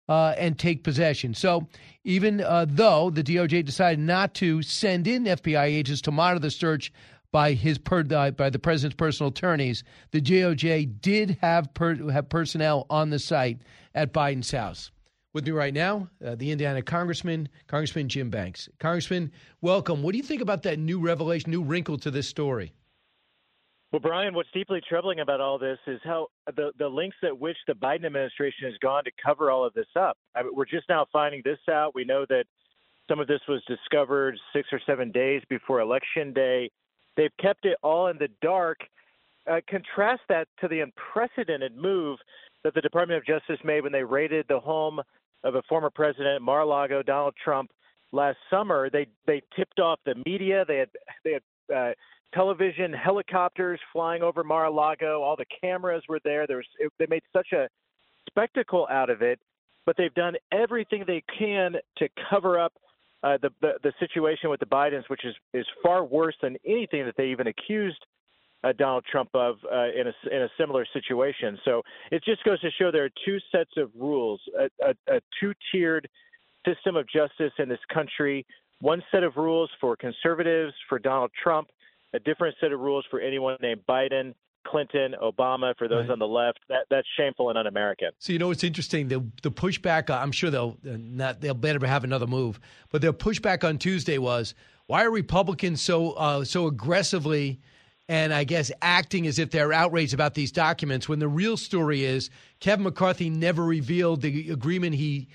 [SPEAKER 6] possession. So even though the DOJ decided not to send in FBI agents to monitor the search by the president's personal attorneys, the DOJ did have personnel on the site at Biden's house. With me right now, the Indiana Congressman Jim Banks. Congressman, welcome. What do you think about that new revelation, new wrinkle to this story?
[SPEAKER 4] Well, Brian, what's deeply troubling about all this is how the lengths at which the Biden administration has gone to cover all of this up. I mean, we're just now finding this out. We know that some of this was discovered 6 or 7 days before Election Day. They've kept it all in the dark. Contrast that to the unprecedented move that the Department of Justice made when they raided the home of a former president, Mar-a-Lago, Donald Trump, last summer. They tipped off the media. They had television helicopters flying over Mar-a-Lago. All the cameras were there. They made such a spectacle out of it, but they've done everything they can to cover up the situation with the Bidens, which is far worse than anything that they even accused Donald Trump of in a similar situation. So it just goes to show there are two sets of rules, a two-tiered system of justice in this country, one set of rules for conservatives, for Donald Trump, a different set of rules for anyone named Biden, Clinton, Obama, for those on the left. That's shameful and un-American.
[SPEAKER 6] So, you know, it's interesting. The pushback, I'm sure they'll better have another move, but their pushback on Tuesday was, why are Republicans so aggressively and I guess acting as if they're outraged about these documents when the real story is Kevin McCarthy never revealed the agreement he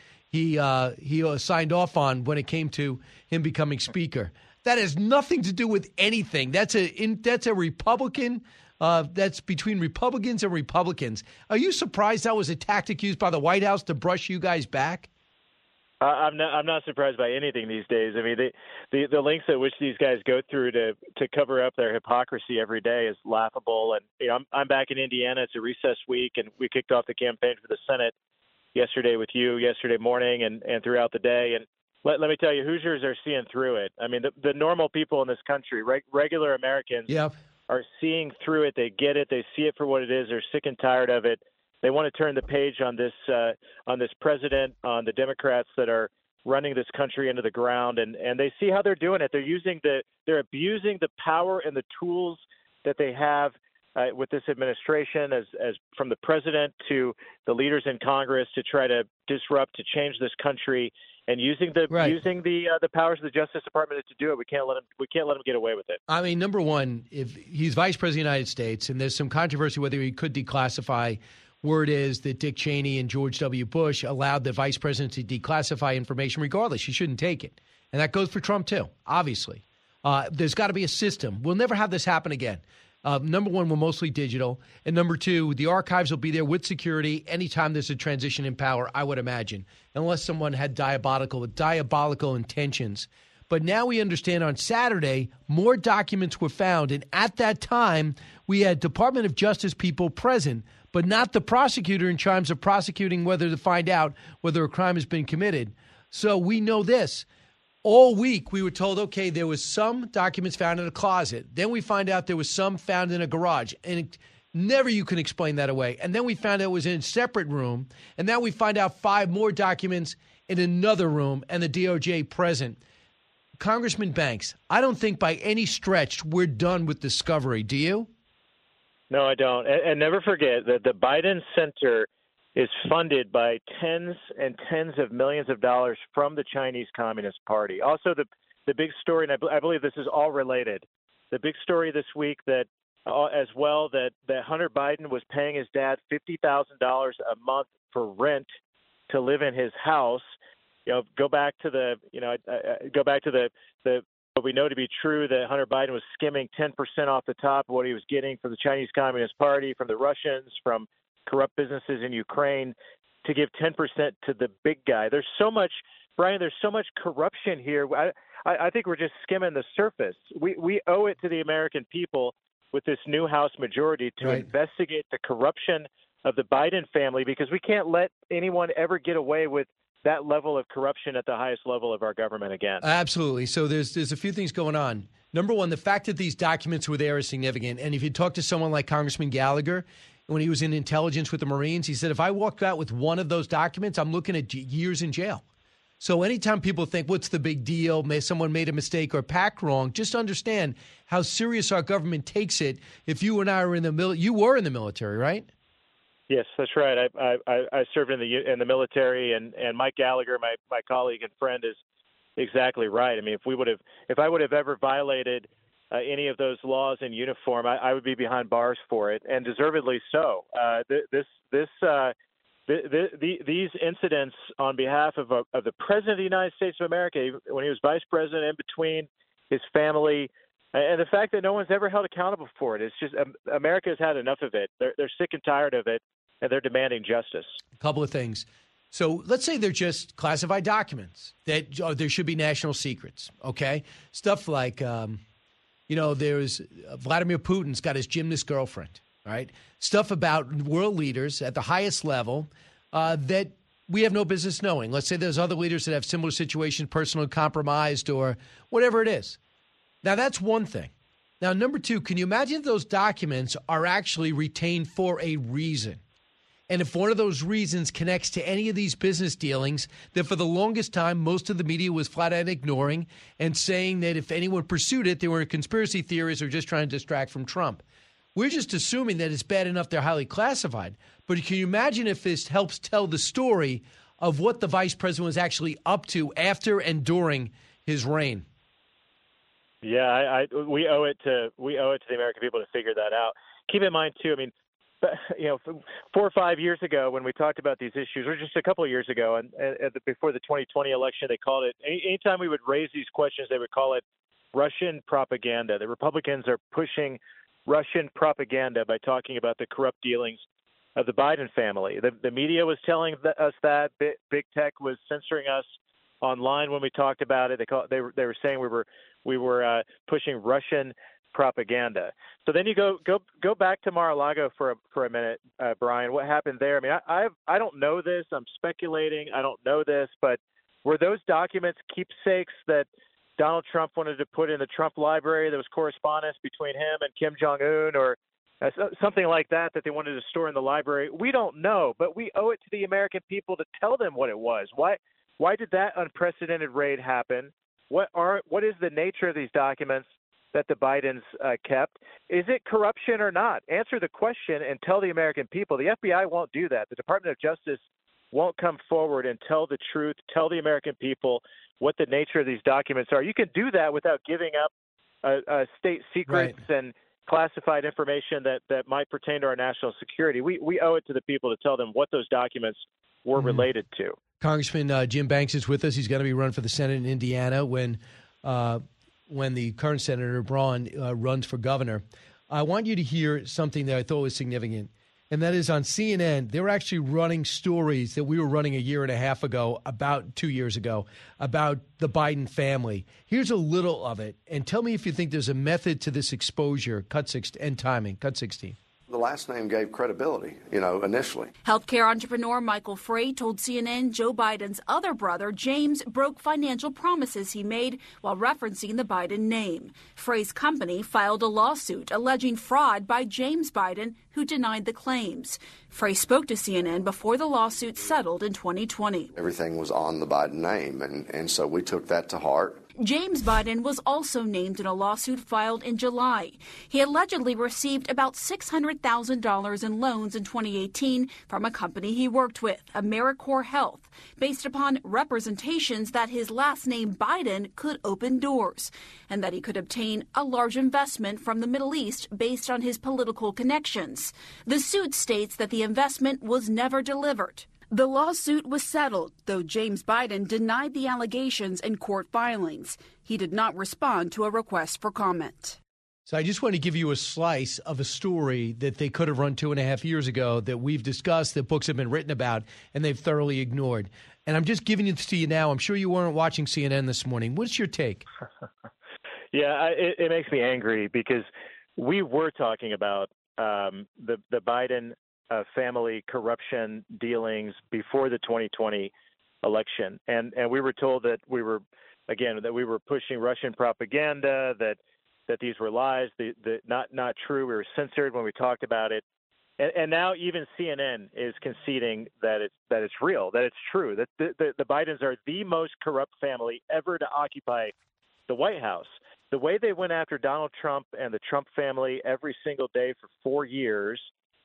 [SPEAKER 6] signed off on when it came to him becoming Speaker. That has nothing to do with anything. That's a Republican. That's between Republicans and Republicans. Are you surprised that was a tactic used by the White House to brush you guys back?
[SPEAKER 4] I'm not surprised by anything these days. I mean, the lengths at which these guys go through to cover up their hypocrisy every day is laughable. And you know, I'm back in Indiana. It's a recess week, and we kicked off the campaign for the Senate yesterday with you yesterday morning and throughout the day. And let me tell you, Hoosiers are seeing through it. I mean, the normal people in this country, regular Americans, are seeing through it. They get it. They see it for what it is. They're sick and tired of it. They want to turn the page on this president, on the Democrats that are running this country into the ground, and they see how they're doing it. They're abusing the power and the tools that they have with this administration, as from the president to the leaders in Congress, to try to disrupt, to change this country, and using the powers of the Justice Department to do it. We can't let them get away with it.
[SPEAKER 6] I mean, number one, if he's vice president of the United States, and there's some controversy whether he could declassify. Word is that Dick Cheney and George W. Bush allowed the vice president to declassify information regardless. He shouldn't take it. And that goes for Trump, too, obviously. There's got to be a system. We'll never have this happen again. Number one, we're mostly digital. And number two, the archives will be there with security anytime there's a transition in power, I would imagine, unless someone had diabolical intentions. But now we understand on Saturday, more documents were found. And at that time, we had Department of Justice people present, but not the prosecutor in terms of prosecuting whether to find out whether a crime has been committed. So we know this. All week, we were told, okay, there was some documents found in a closet. Then we find out there was some found in a garage. And never you can explain that away. And then we found out it was in a separate room. And now we find out 5 more documents in another room and the DOJ present. Congressman Banks, I don't think by any stretch we're done with discovery. Do you?
[SPEAKER 4] No, I don't. And never forget that the Biden Center is funded by tens and tens of millions of dollars from the Chinese Communist Party. Also, the big story, and I believe this is all related, the big story this week that as well that Hunter Biden was paying his dad $50,000 a month for rent to live in his house. Go back to the what we know to be true, that Hunter Biden was skimming 10% off the top of what he was getting from the Chinese Communist Party, from the Russians, from corrupt businesses in Ukraine, to give 10% to the big guy. There's so much, Brian, there's so much corruption here. I think we're just skimming the surface. We owe it to the American people with this new House majority to investigate the corruption of the Biden family, because we can't let anyone ever get away with that level of corruption at the highest level of our government again.
[SPEAKER 6] Absolutely. So there's a few things going on. Number one, the fact that these documents were there is significant. And if you talk to someone like Congressman Gallagher, when he was in intelligence with the Marines, he said, if I walked out with one of those documents, I'm looking at years in jail. So anytime people think, what's the big deal? Someone made a mistake or packed wrong, just understand how serious our government takes it. If you and I are in the military, you were in the military, right?
[SPEAKER 4] Yes, that's right. I served in the military, and Mike Gallagher, my colleague and friend, is exactly right. I mean, if I would have ever violated any of those laws in uniform, I would be behind bars for it, and deservedly so. These incidents on behalf of the President of the United States of America, when he was vice president, in between his family, and the fact that no one's ever held accountable for it, it's just America has had enough of it. They're sick and tired of it, and they're demanding justice.
[SPEAKER 6] A couple of things. So let's say they're just classified documents that there should be national secrets, okay? Stuff like, there's Vladimir Putin's got his gymnast girlfriend, right? Stuff about world leaders at the highest level that we have no business knowing. Let's say there's other leaders that have similar situations, personally compromised or whatever it is. Now, that's one thing. Now, number two, can you imagine if those documents are actually retained for a reason? And if one of those reasons connects to any of these business dealings that for the longest time most of the media was flat out ignoring and saying that if anyone pursued it, they were conspiracy theories or just trying to distract from Trump. We're just assuming that it's bad enough they're highly classified. But can you imagine if this helps tell the story of what the vice president was actually up to after and during his reign?
[SPEAKER 4] Yeah, we owe it to the American people to figure that out. Keep in mind, too, 4 or 5 years ago when we talked about these issues, or just a couple of years ago, and before the 2020 election, they called it, anytime we would raise these questions, they would call it Russian propaganda. The Republicans are pushing Russian propaganda by talking about the corrupt dealings of the Biden family. The media was telling us that. Big tech was censoring us online when we talked about it. They were saying we were pushing Russian propaganda. So then you go back to Mar-a-Lago for a minute, Brian. What happened there? I mean, I don't know this. I'm speculating. I don't know this, but were those documents keepsakes that Donald Trump wanted to put in the Trump library? There was correspondence between him and Kim Jong-un, or something like that they wanted to store in the library. We don't know, but we owe it to the American people to tell them what it was. Why did that unprecedented raid happen? What is the nature of these documents that the Bidens kept? Is it corruption or not? Answer the question and tell the American people. The FBI won't do that. The Department of Justice won't come forward and tell the truth, tell the American people what the nature of these documents are. You can do that without giving up state secrets and classified information that might pertain to our national security. We owe it to the people to tell them what those documents were related to.
[SPEAKER 6] Congressman Jim Banks is with us. He's going to be running for the Senate in Indiana when the current Senator Braun runs for governor. I want you to hear something that I thought was significant, and that is on CNN, they were actually running stories that we were running a year and a half ago, about 2 years ago, about the Biden family. Here's a little of it, and tell me if you think there's a method to this exposure. Cut 16 and timing. Cut 16.
[SPEAKER 8] The last name gave credibility, initially.
[SPEAKER 3] Healthcare entrepreneur Michael Frey told CNN Joe Biden's other brother, James, broke financial promises he made while referencing the Biden name. Frey's company filed a lawsuit alleging fraud by James Biden, who denied the claims. Frey spoke to CNN before the lawsuit settled in 2020.
[SPEAKER 8] Everything was on the Biden name, and so we took that to heart.
[SPEAKER 3] James Biden was also named in a lawsuit filed in July. He allegedly received about $600,000 in loans in 2018 from a company he worked with, AmeriCorps Health, based upon representations that his last name Biden could open doors and that he could obtain a large investment from the Middle East based on his political connections. The suit states that the investment was never delivered. The lawsuit was settled, though James Biden denied the allegations in court filings. He did not respond to a request for comment.
[SPEAKER 6] So I just want to give you a slice of a story that they could have run 2.5 years ago that we've discussed, that books have been written about, and they've thoroughly ignored. And I'm just giving it to you now. I'm sure you weren't watching CNN this morning. What's your take?
[SPEAKER 4] Yeah, it makes me angry because we were talking about the Biden family corruption dealings before the 2020 election. And we were told that we were pushing Russian propaganda, that these were lies, not true. We were censored when we talked about it. And now even CNN is conceding that it's real, that it's true, that the Bidens are the most corrupt family ever to occupy the White House. The way they went after Donald Trump and the Trump family every single day for 4 years,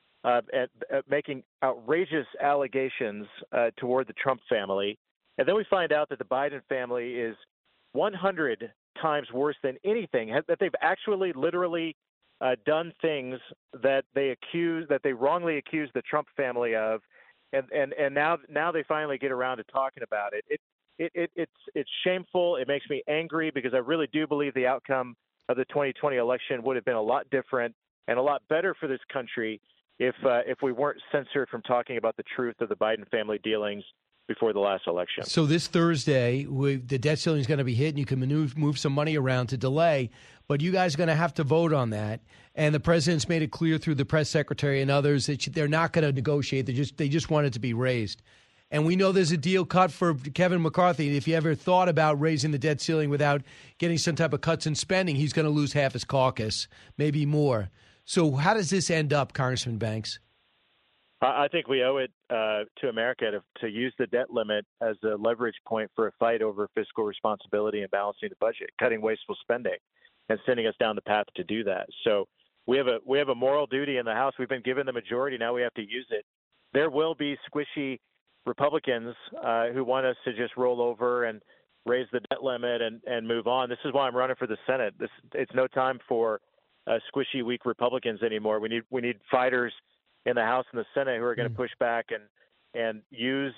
[SPEAKER 4] making outrageous allegations toward the Trump family. And then we find out that the Biden family is 100 times worse than anything, that they've actually literally done things that they wrongly accused the Trump family of. And now they finally get around to talking about it. It's shameful. It makes me angry because I really do believe the outcome of the 2020 election would have been a lot different and a lot better for this country if we weren't censored from talking about the truth of the Biden family dealings before the last election.
[SPEAKER 6] So this Thursday, the debt ceiling is going to be hit, and you can move some money around to delay, but you guys are going to have to vote on that. And the president's made it clear through the press secretary and others that they're not going to negotiate. They just want it to be raised. And we know there's a deal cut for Kevin McCarthy. If you ever thought about raising the debt ceiling without getting some type of cuts in spending, he's going to lose half his caucus, maybe more. So how does this end up, Congressman Banks?
[SPEAKER 4] I think we owe it to America to use the debt limit as a leverage point for a fight over fiscal responsibility and balancing the budget, cutting wasteful spending, and sending us down the path to do that. So we have a moral duty in the House. We've been given the majority. Now we have to use it. There will be squishy Republicans who want us to just roll over and raise the debt limit and move on. This is why I'm running for the Senate. It's no time for squishy, weak Republicans anymore. We need fighters in the House and the Senate who are going to push back and use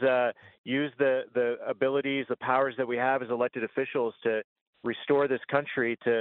[SPEAKER 4] the abilities, the powers that we have as elected officials to restore this country, to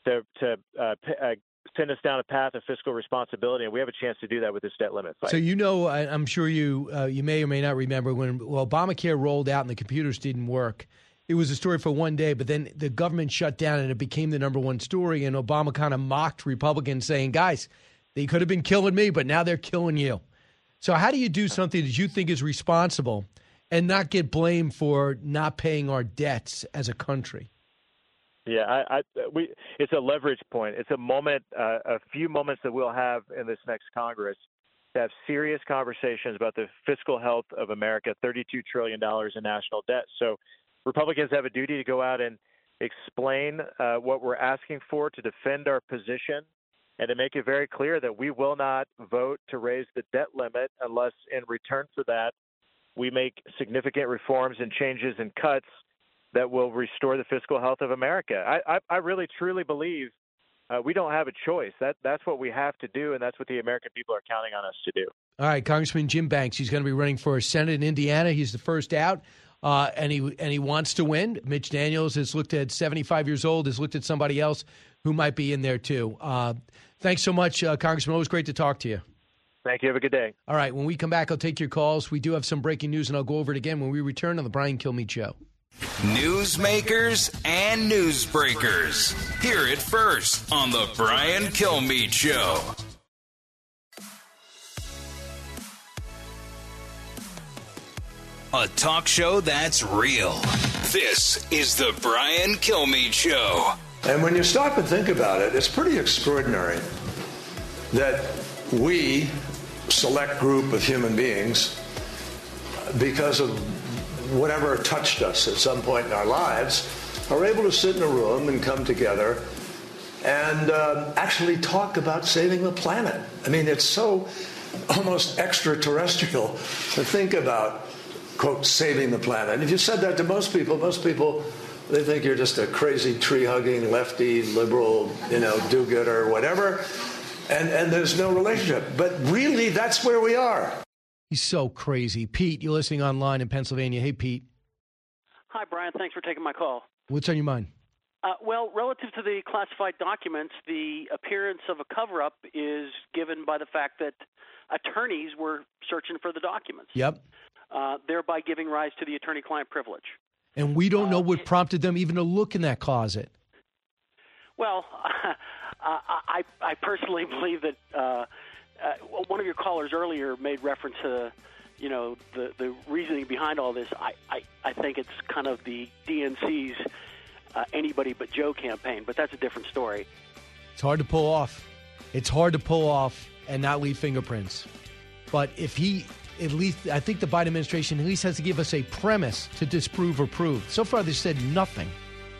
[SPEAKER 4] send us down a path of fiscal responsibility, and we have a chance to do that with this debt limit fight.
[SPEAKER 6] So I'm sure you may or may not remember when Obamacare rolled out and the computers didn't work. It was a story for one day, but then the government shut down and it became the number one story. And Obama kind of mocked Republicans saying, guys, they could have been killing me, but now they're killing you. So how do you do something that you think is responsible and not get blamed for not paying our debts as a country?
[SPEAKER 4] Yeah, it's a leverage point. It's a moment, a few moments that we'll have in this next Congress to have serious conversations about the fiscal health of America, $32 trillion in national debt. So Republicans have a duty to go out and explain what we're asking for, to defend our position, and to make it very clear that we will not vote to raise the debt limit unless in return for that we make significant reforms and changes and cuts that will restore the fiscal health of America. I really, truly believe we don't have a choice. That's what we have to do, and that's what the American people are counting on us to do.
[SPEAKER 6] All right, Congressman Jim Banks, he's going to be running for Senate in Indiana. He's the first out. And he wants to win. Mitch Daniels has looked at 75 years old, has looked at somebody else who might be in there too. Thanks so much, Congressman. Always great to talk to you.
[SPEAKER 4] Thank you. Have a good day.
[SPEAKER 6] All right. When we come back, I'll take your calls. We do have some breaking news, and I'll go over it again when we return on the Brian Kilmeade Show.
[SPEAKER 5] Newsmakers and newsbreakers. Hear it first on the Brian Kilmeade Show. a talk show that's real. This is the Brian Kilmeade Show.
[SPEAKER 8] And when you stop and think about it, it's pretty extraordinary that we, select group of human beings, because of whatever touched us at some point in our lives, are able to sit in a room and come together and actually talk about saving the planet. I mean, it's so almost extraterrestrial to think about, quote, saving the planet. And if you said that to most people, they think you're just a crazy tree-hugging, lefty, liberal, do-gooder, whatever, and there's no relationship. But really, that's where we are.
[SPEAKER 6] He's so crazy. Pete, you're listening online in Pennsylvania. Hey, Pete.
[SPEAKER 10] Hi, Brian. Thanks for taking my call.
[SPEAKER 6] What's on your mind?
[SPEAKER 10] Well, relative to the classified documents, the appearance of a cover-up is given by the fact that attorneys were searching for the documents.
[SPEAKER 6] Yep.
[SPEAKER 10] Thereby giving rise to the attorney-client privilege.
[SPEAKER 6] And we don't know what prompted them even to look in that closet.
[SPEAKER 10] Well, I personally believe that one of your callers earlier made reference to, the reasoning behind all this. I think it's kind of the DNC's Anybody But Joe campaign, but that's a different story.
[SPEAKER 6] It's hard to pull off. It's hard to pull off and not leave fingerprints. But if he, at least, I think the Biden administration at least has to give us a premise to disprove or prove. So far, they said nothing.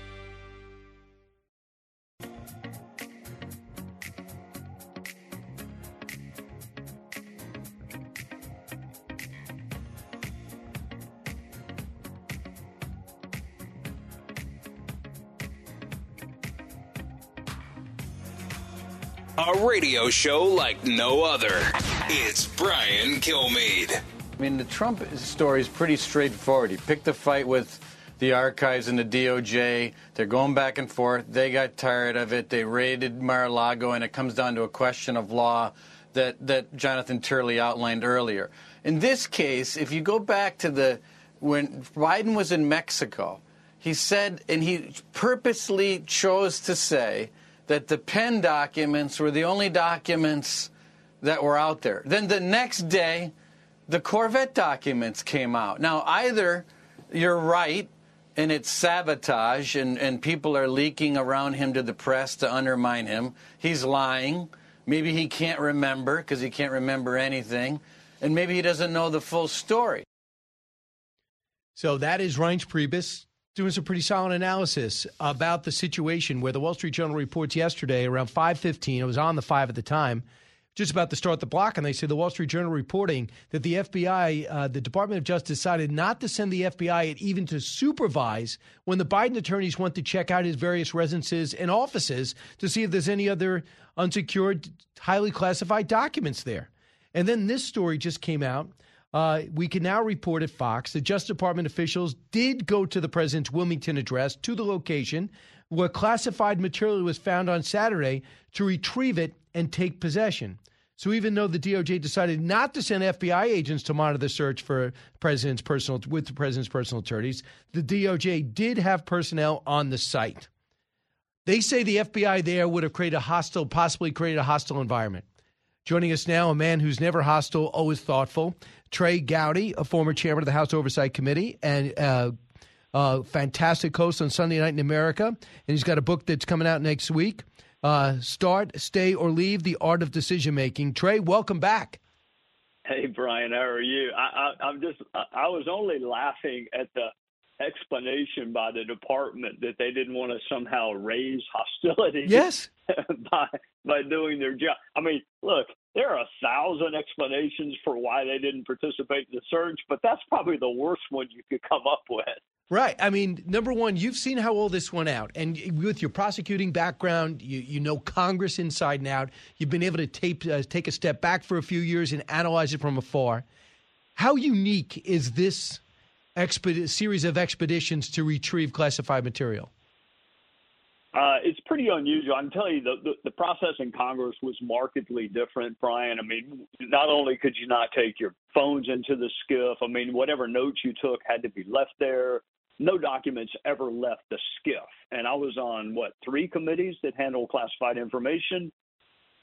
[SPEAKER 5] A radio show like no other. It's Brian Kilmeade.
[SPEAKER 11] I mean, the Trump story is pretty straightforward. He picked a fight with the archives and the DOJ. They're going back and forth. They got tired of it. They raided Mar-a-Lago, and it comes down to a question of law that Jonathan Turley outlined earlier. In this case, if you go back to when Biden was in Mexico, he said, and he purposely chose to say, that the Penn documents were the only documents that were out there. Then the next day, the Corvette documents came out. Now, either you're right and it's sabotage and people are leaking around him to the press to undermine him. He's lying. Maybe he can't remember because he can't remember anything. And maybe he doesn't know the full story.
[SPEAKER 6] So that is Reince Priebus doing some pretty solid analysis about the situation where the Wall Street Journal reports yesterday around 5:15. I was on the 5 at the time, just about to start the block, and they say the Wall Street Journal reporting that the FBI, the Department of Justice, decided not to send the FBI even to supervise when the Biden attorneys went to check out his various residences and offices to see if there's any other unsecured, highly classified documents there. And then this story just came out. We can now report at Fox that Justice Department officials did go to the president's Wilmington address, to the location where classified material was found on Saturday, to retrieve it and take possession. So even though the DOJ decided not to send FBI agents to monitor the search for the president's personal attorneys, the DOJ did have personnel on the site. They say the FBI there would have possibly created a hostile environment. Joining us now, a man who's never hostile, always thoughtful, Trey Gowdy, a former chairman of the House Oversight Committee and fantastic host on Sunday Night in America. And he's got a book that's coming out next week, Start, Stay, or Leave, The Art of Decision Making. Trey, welcome back.
[SPEAKER 23] Hey, Brian, how are you? I was only laughing at the explanation by the department that they didn't want to somehow raise hostility.
[SPEAKER 6] Yes.
[SPEAKER 23] by doing their job. I mean, look, there are 1,000 explanations for why they didn't participate in the search, but that's probably the worst one you could come up with.
[SPEAKER 6] Right. I mean, number one, you've seen how all this went out. And with your prosecuting background, you know Congress inside and out. You've been able to take a step back for a few years and analyze it from afar. How unique is this series of expeditions to retrieve classified material?
[SPEAKER 23] It's pretty unusual. I'm telling you, the process in Congress was markedly different, Brian. I mean, not only could you not take your phones into the SCIF, I mean, whatever notes you took had to be left there. No documents ever left the SCIF. And I was on, 3 committees that handle classified information.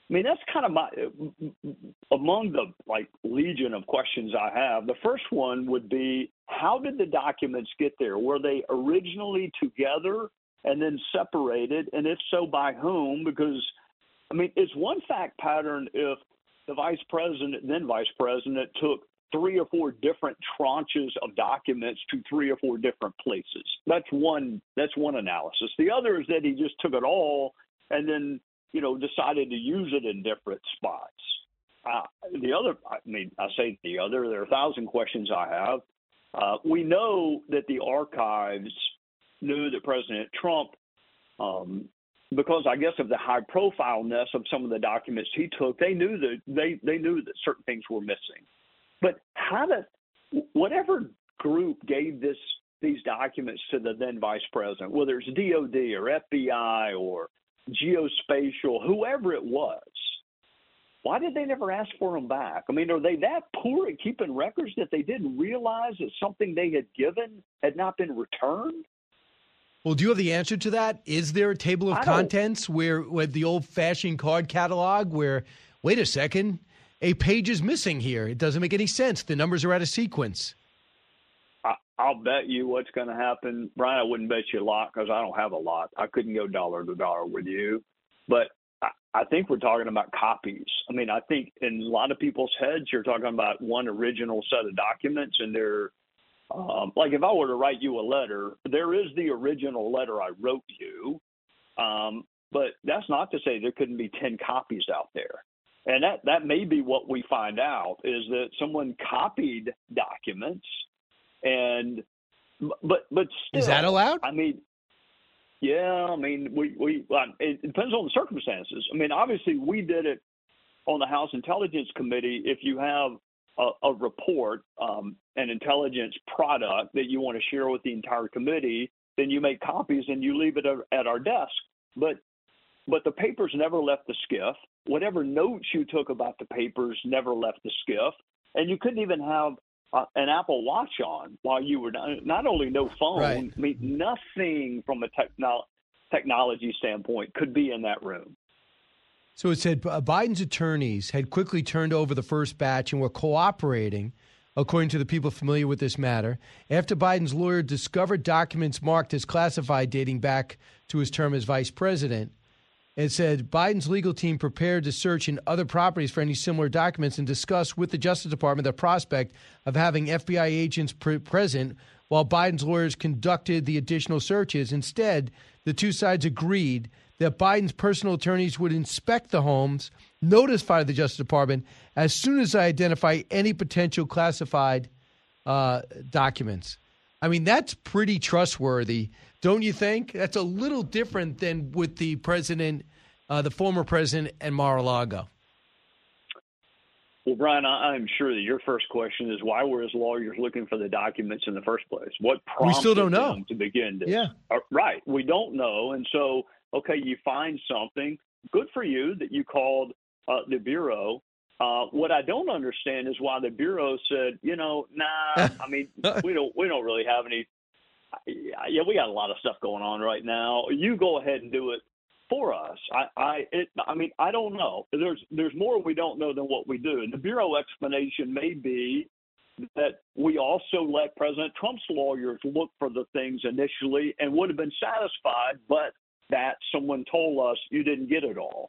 [SPEAKER 23] I mean, that's kind of among the legion of questions I have. The first one would be, how did the documents get there? Were they originally together and then separated? And if so, by whom? Because, I mean, it's one fact pattern if the then vice president, took 3 or 4 different tranches of documents to 3 or 4 different places. That's one analysis. The other is that he just took it all and then, decided to use it in different spots. There are 1,000 questions I have. We know that the archives knew that President Trump, because I guess of the high profileness of some of the documents he took, they knew that certain things were missing. But whatever group gave these documents to the then vice president, whether it's DOD or FBI or Geospatial, whoever it was, why did they never ask for them back? I mean, are they that poor at keeping records that they didn't realize that something they had given had not been returned?
[SPEAKER 6] Well, do you have the answer to that? Is there a table of contents where the old-fashioned card catalog where, wait a second, a page is missing here? It doesn't make any sense. The numbers are out of sequence.
[SPEAKER 23] I'll bet you what's going to happen. Brian, I wouldn't bet you a lot because I don't have a lot. I couldn't go dollar to dollar with you. But I think we're talking about copies. I mean, I think in a lot of people's heads, you're talking about one original set of documents, and they're like if I were to write you a letter, there is the original letter I wrote you, but that's not to say there couldn't be 10 copies out there. And that may be what we find out, is that someone copied documents, but still,
[SPEAKER 6] is that allowed?
[SPEAKER 23] I mean, yeah, I mean, it depends on the circumstances. I mean, obviously, we did it on the House Intelligence Committee. If you have a report, an intelligence product that you want to share with the entire committee, then you make copies and you leave it at our desk. But the papers never left the SCIF. Whatever notes you took about the papers never left the SCIF. And you couldn't even have an Apple Watch on while you were not only no phone, right. I mean, nothing from a technology standpoint could be in that room.
[SPEAKER 6] So it said Biden's attorneys had quickly turned over the first batch and were cooperating, according to the people familiar with this matter, after Biden's lawyer discovered documents marked as classified dating back to his term as vice president. It said Biden's legal team prepared to search in other properties for any similar documents and discuss with the Justice Department the prospect of having FBI agents present while Biden's lawyers conducted the additional searches. Instead, the two sides agreed that Biden's personal attorneys would inspect the homes, notify the Justice Department as soon as I identify any potential classified documents. I mean, that's pretty trustworthy, don't you think? That's a little different than with the president, the former president, and Mar-a-Lago.
[SPEAKER 23] Well, Brian, I'm sure that your first question is why were his lawyers looking for the documents in the first place? What prompted
[SPEAKER 6] we still don't know.
[SPEAKER 23] them to begin this?
[SPEAKER 6] Yeah.
[SPEAKER 23] Right. We don't know. And so, okay, you find something. Good for you that you called the Bureau. What I don't understand is why the Bureau said, nah, I mean, we don't really have any. Yeah, we got a lot of stuff going on right now. You go ahead and do it for us. I mean, I don't know. There's more we don't know than what we do. And the Bureau explanation may be that we also let President Trump's lawyers look for the things initially and would have been satisfied, but that someone told us you didn't get it all.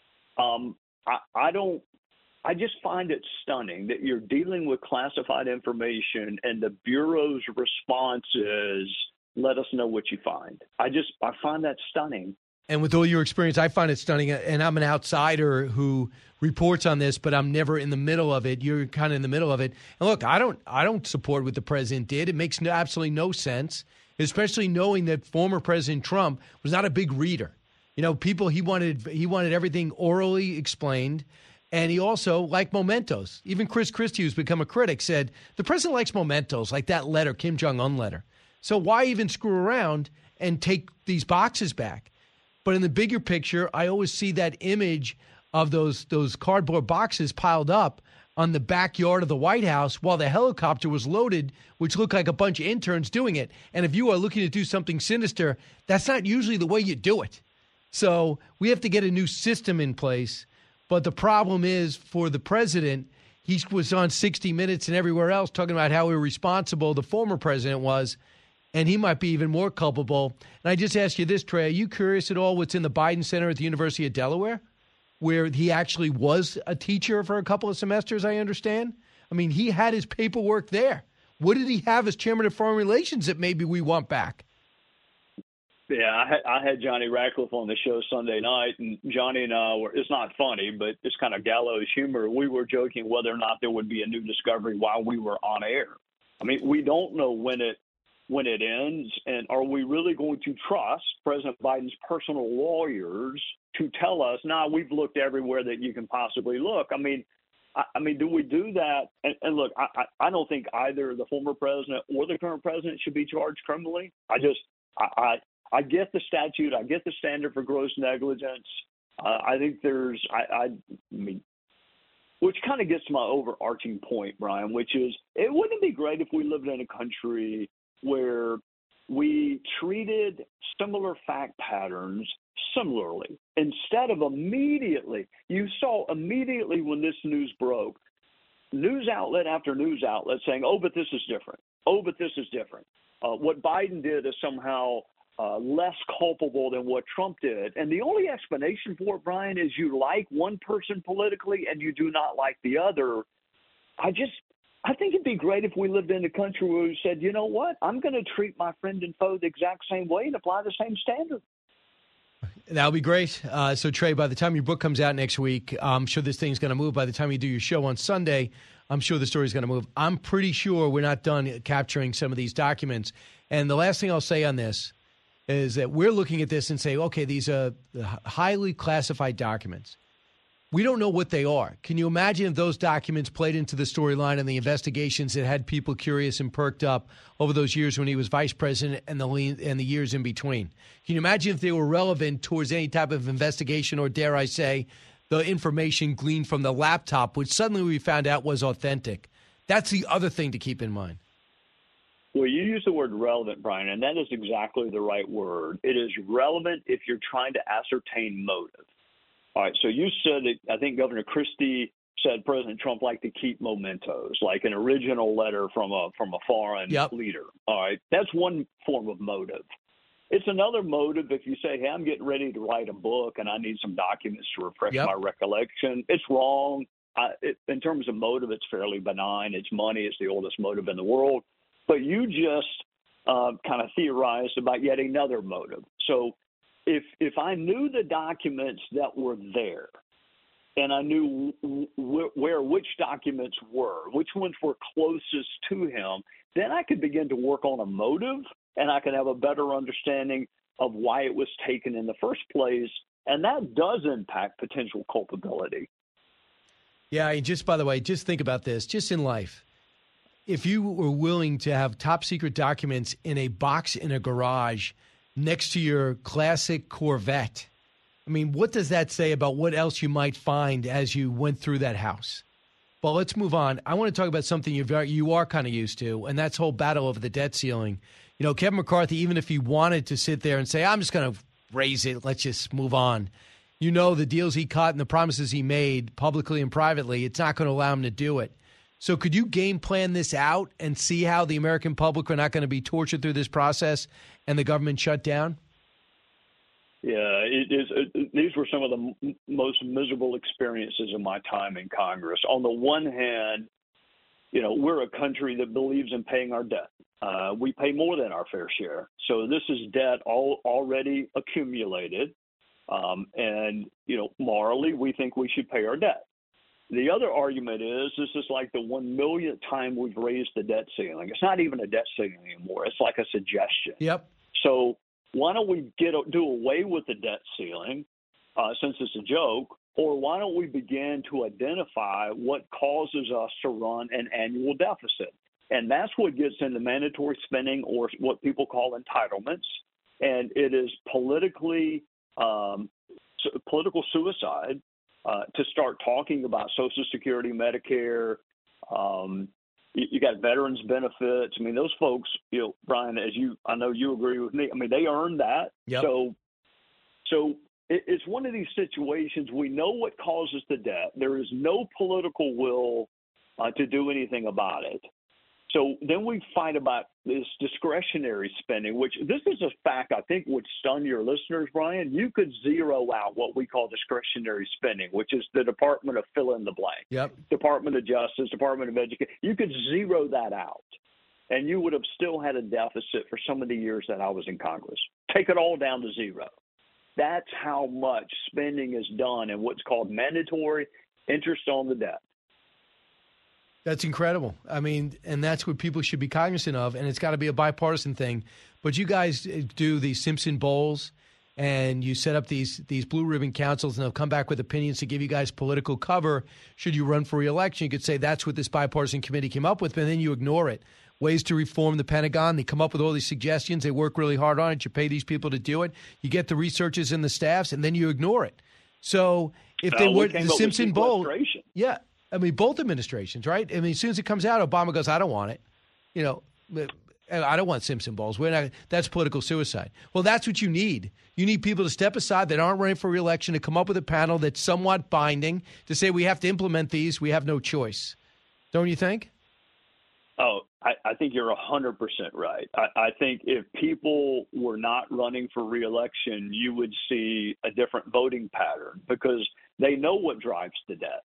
[SPEAKER 23] I just find it stunning that you're dealing with classified information and the Bureau's response is, let us know what you find. I find that stunning.
[SPEAKER 6] And with all your experience, I find it stunning. And I'm an outsider who reports on this, but I'm never in the middle of it. You're kind of in the middle of it. And look, I don't support what the president did. It makes absolutely no sense, especially knowing that former President Trump was not a big reader. He wanted everything orally explained. And he also liked mementos. Even Chris Christie, who's become a critic, said the president likes mementos, like that letter, Kim Jong-un letter. So why even screw around and take these boxes back? But in the bigger picture, I always see that image of those cardboard boxes piled up on the backyard of the White House while the helicopter was loaded, which looked like a bunch of interns doing it. And if you are looking to do something sinister, that's not usually the way you do it. So we have to get a new system in place But the problem is for the president, he was on 60 Minutes and everywhere else talking about how irresponsible the former president was, and he might be even more culpable. And I just ask you this, Trey, are you curious at all what's in the Biden Center at the University of Delaware, where he actually was a teacher for a couple of semesters, I understand? I mean, he had his paperwork there. What did he have as chairman of foreign relations that maybe we want back?
[SPEAKER 23] Yeah, I had Johnny Ratcliffe on the show Sunday night, and Johnny and I were, it's not funny, but it's kind of gallows humor. We were joking whether or not there would be a new discovery while we were on air. I mean, we don't know when it ends, and are we really going to trust President Biden's personal lawyers to tell us, nah, we've looked everywhere that you can possibly look? I mean, do we do that? And look, I don't think either the former president or the current president should be charged criminally. I get the statute. I get the standard for gross negligence. I think I mean, which kind of gets to my overarching point, Brian, which is it wouldn't be great if we lived in a country where we treated similar fact patterns similarly instead of immediately. You saw immediately when this news broke, news outlet after news outlet saying, oh, but this is different. Oh, but this is different. What Biden did is somehow less culpable than what Trump did. And the only explanation for it, Brian, is you like one person politically and you do not like the other. I think it'd be great if we lived in a country where we said, you know what, I'm going to treat my friend and foe the exact same way and apply the same standard.
[SPEAKER 6] That would be great. So, Trey, by the time your book comes out next week, I'm sure this thing's going to move. By the time you do your show on Sunday, I'm sure the story's going to move. I'm pretty sure we're not done capturing some of these documents. And the last thing I'll say on this is that we're looking at this and say, okay, these are highly classified documents. We don't know what they are. Can you imagine if those documents played into the storyline and the investigations that had people curious and perked up over those years when he was vice president and the years in between? Can you imagine if they were relevant towards any type of investigation or, dare I say, the information gleaned from the laptop, which suddenly we found out was authentic? That's the other thing to keep in mind.
[SPEAKER 23] Well, you use the word relevant, Brian, and that is exactly the right word. It is relevant if you're trying to ascertain motive. All right, so you said it, I think Governor Christie said President Trump liked to keep mementos, like an original letter from a foreign leader. All right, that's one form of motive. It's another motive if you say, hey, I'm getting ready to write a book and I need some documents to refresh my recollection. It's wrong. In terms of motive, it's fairly benign. It's money. It's the oldest motive in the world. But you just kind of theorized about yet another motive. So if I knew the documents that were there and I knew where which documents were, which ones were closest to him, then I could begin to work on a motive and I could have a better understanding of why it was taken in the first place. And that does impact potential culpability.
[SPEAKER 6] Yeah, and just by the way, just think about this, just in life. If you were willing to have top secret documents in a box in a garage next to your classic Corvette, I mean, what does that say about what else you might find as you went through that house? Well, let's move on. I want to talk about something you are kind of used to, and that's whole battle over the debt ceiling. You know, Kevin McCarthy, even if he wanted to sit there and say, I'm just going to raise it, let's just move on. You know, the deals he cut and the promises he made publicly and privately, it's not going to allow him to do it. So could you game plan this out and see how the American public are not going to be tortured through this process and the government shut down?
[SPEAKER 23] Yeah, these were some of the most miserable experiences of my time in Congress. On the one hand, you know, we're a country that believes in paying our debt. We pay more than our fair share. So this is debt already accumulated. And, you know, morally, we think we should pay our debt. The other argument is this is like the 1 millionth time we've raised the debt ceiling. It's not even a debt ceiling anymore. It's like a suggestion.
[SPEAKER 6] Yep.
[SPEAKER 23] So why don't we do away with the debt ceiling since it's a joke, or why don't we begin to identify what causes us to run an annual deficit? And that's what gets into mandatory spending or what people call entitlements. And it is political suicide to start talking about Social Security, Medicare. You got veterans benefits. I mean, those folks, you know, Brian, I know you agree with me. I mean, they earned that.
[SPEAKER 6] Yep.
[SPEAKER 23] So it's one of these situations. We know what causes the debt. There is no political will to do anything about it. So then we fight about this discretionary spending, which this is a fact I think would stun your listeners, Brian. You could zero out what we call discretionary spending, which is the Department of fill in the blank.
[SPEAKER 6] Yep.
[SPEAKER 23] Department of Justice, Department of Education. You could zero that out, and you would have still had a deficit for some of the years that I was in Congress. Take it all down to zero. That's how much spending is done in what's called mandatory interest on the debt.
[SPEAKER 6] That's incredible. I mean, and that's what people should be cognizant of, and it's got to be a bipartisan thing. But you guys do the Simpson Bowls, and you set up these blue ribbon councils, and they'll come back with opinions to give you guys political cover. Should you run for re-election, you could say that's what this bipartisan committee came up with, but then you ignore it. Ways to reform the Pentagon. They come up with all these suggestions. They work really hard on it. You pay these people to do it. You get the researchers and the staffs, and then you ignore it. So if they were the Simpson Bowl, yeah. I mean, both administrations, right? I mean, as soon as it comes out, Obama goes, I don't want it. You know, I don't want Simpson Bowls. That's political suicide. Well, that's what you need. You need people to step aside that aren't running for re-election to come up with a panel that's somewhat binding to say we have to implement these. We have no choice. Don't you think?
[SPEAKER 23] Oh, I think you're 100% right. I think if people were not running for re-election, you would see a different voting pattern because they know what drives the debt.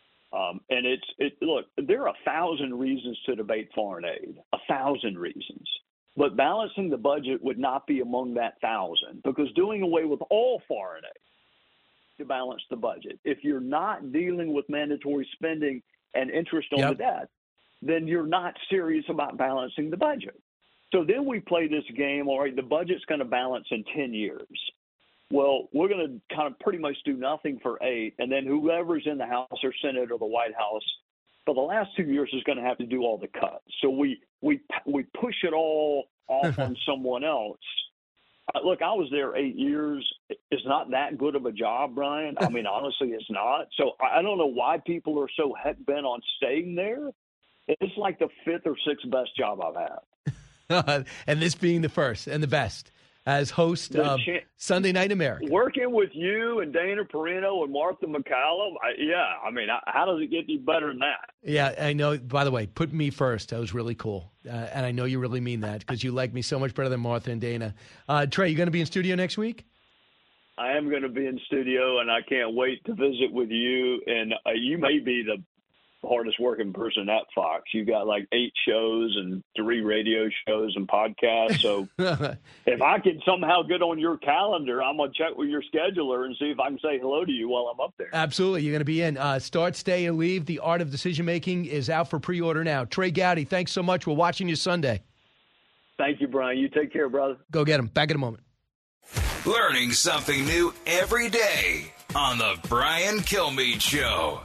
[SPEAKER 23] And look, there are 1,000 reasons to debate foreign aid, 1,000 reasons. But balancing the budget would not be among that 1,000 because doing away with all foreign aid to balance the budget. If you're not dealing with mandatory spending and interest on the debt, then you're not serious about balancing the budget. So then we play this game, all right, the budget's going to balance in 10 years. Well, we're going to kind of pretty much do nothing for 8, and then whoever's in the House or Senate or the White House for the last 2 years is going to have to do all the cuts. So we push it all off on someone else. Look, I was there 8 years. It's not that good of a job, Brian. I mean, honestly, it's not. So I don't know why people are so heck bent on staying there. It's like the 5th or 6th best job I've
[SPEAKER 6] had. And this being the first and the best. As host of Sunday Night America.
[SPEAKER 23] Working with you and Dana Perino and Martha McCallum, how does it get any better than that?
[SPEAKER 6] Yeah, I know. By the way, put me first. That was really cool. And I know you really mean that because you like me so much better than Martha and Dana. Trey, you going to be in studio next week?
[SPEAKER 23] I am going to be in studio, and I can't wait to visit with you. And you may be the hardest working person at Fox. You got like 8 shows and 3 radio shows and podcasts. So if I can somehow get on your calendar, I'm going to check with your scheduler and see if I can say hello to you while I'm up there.
[SPEAKER 6] Absolutely. You're going to be in. Start, Stay, and Leave. The Art of Decision Making is out for pre-order now. Trey Gowdy, thanks so much. We're watching you Sunday.
[SPEAKER 23] Thank you, Brian. You take care, brother.
[SPEAKER 6] Go get him. Back in a moment.
[SPEAKER 5] Learning something new every day on the Brian Kilmeade Show.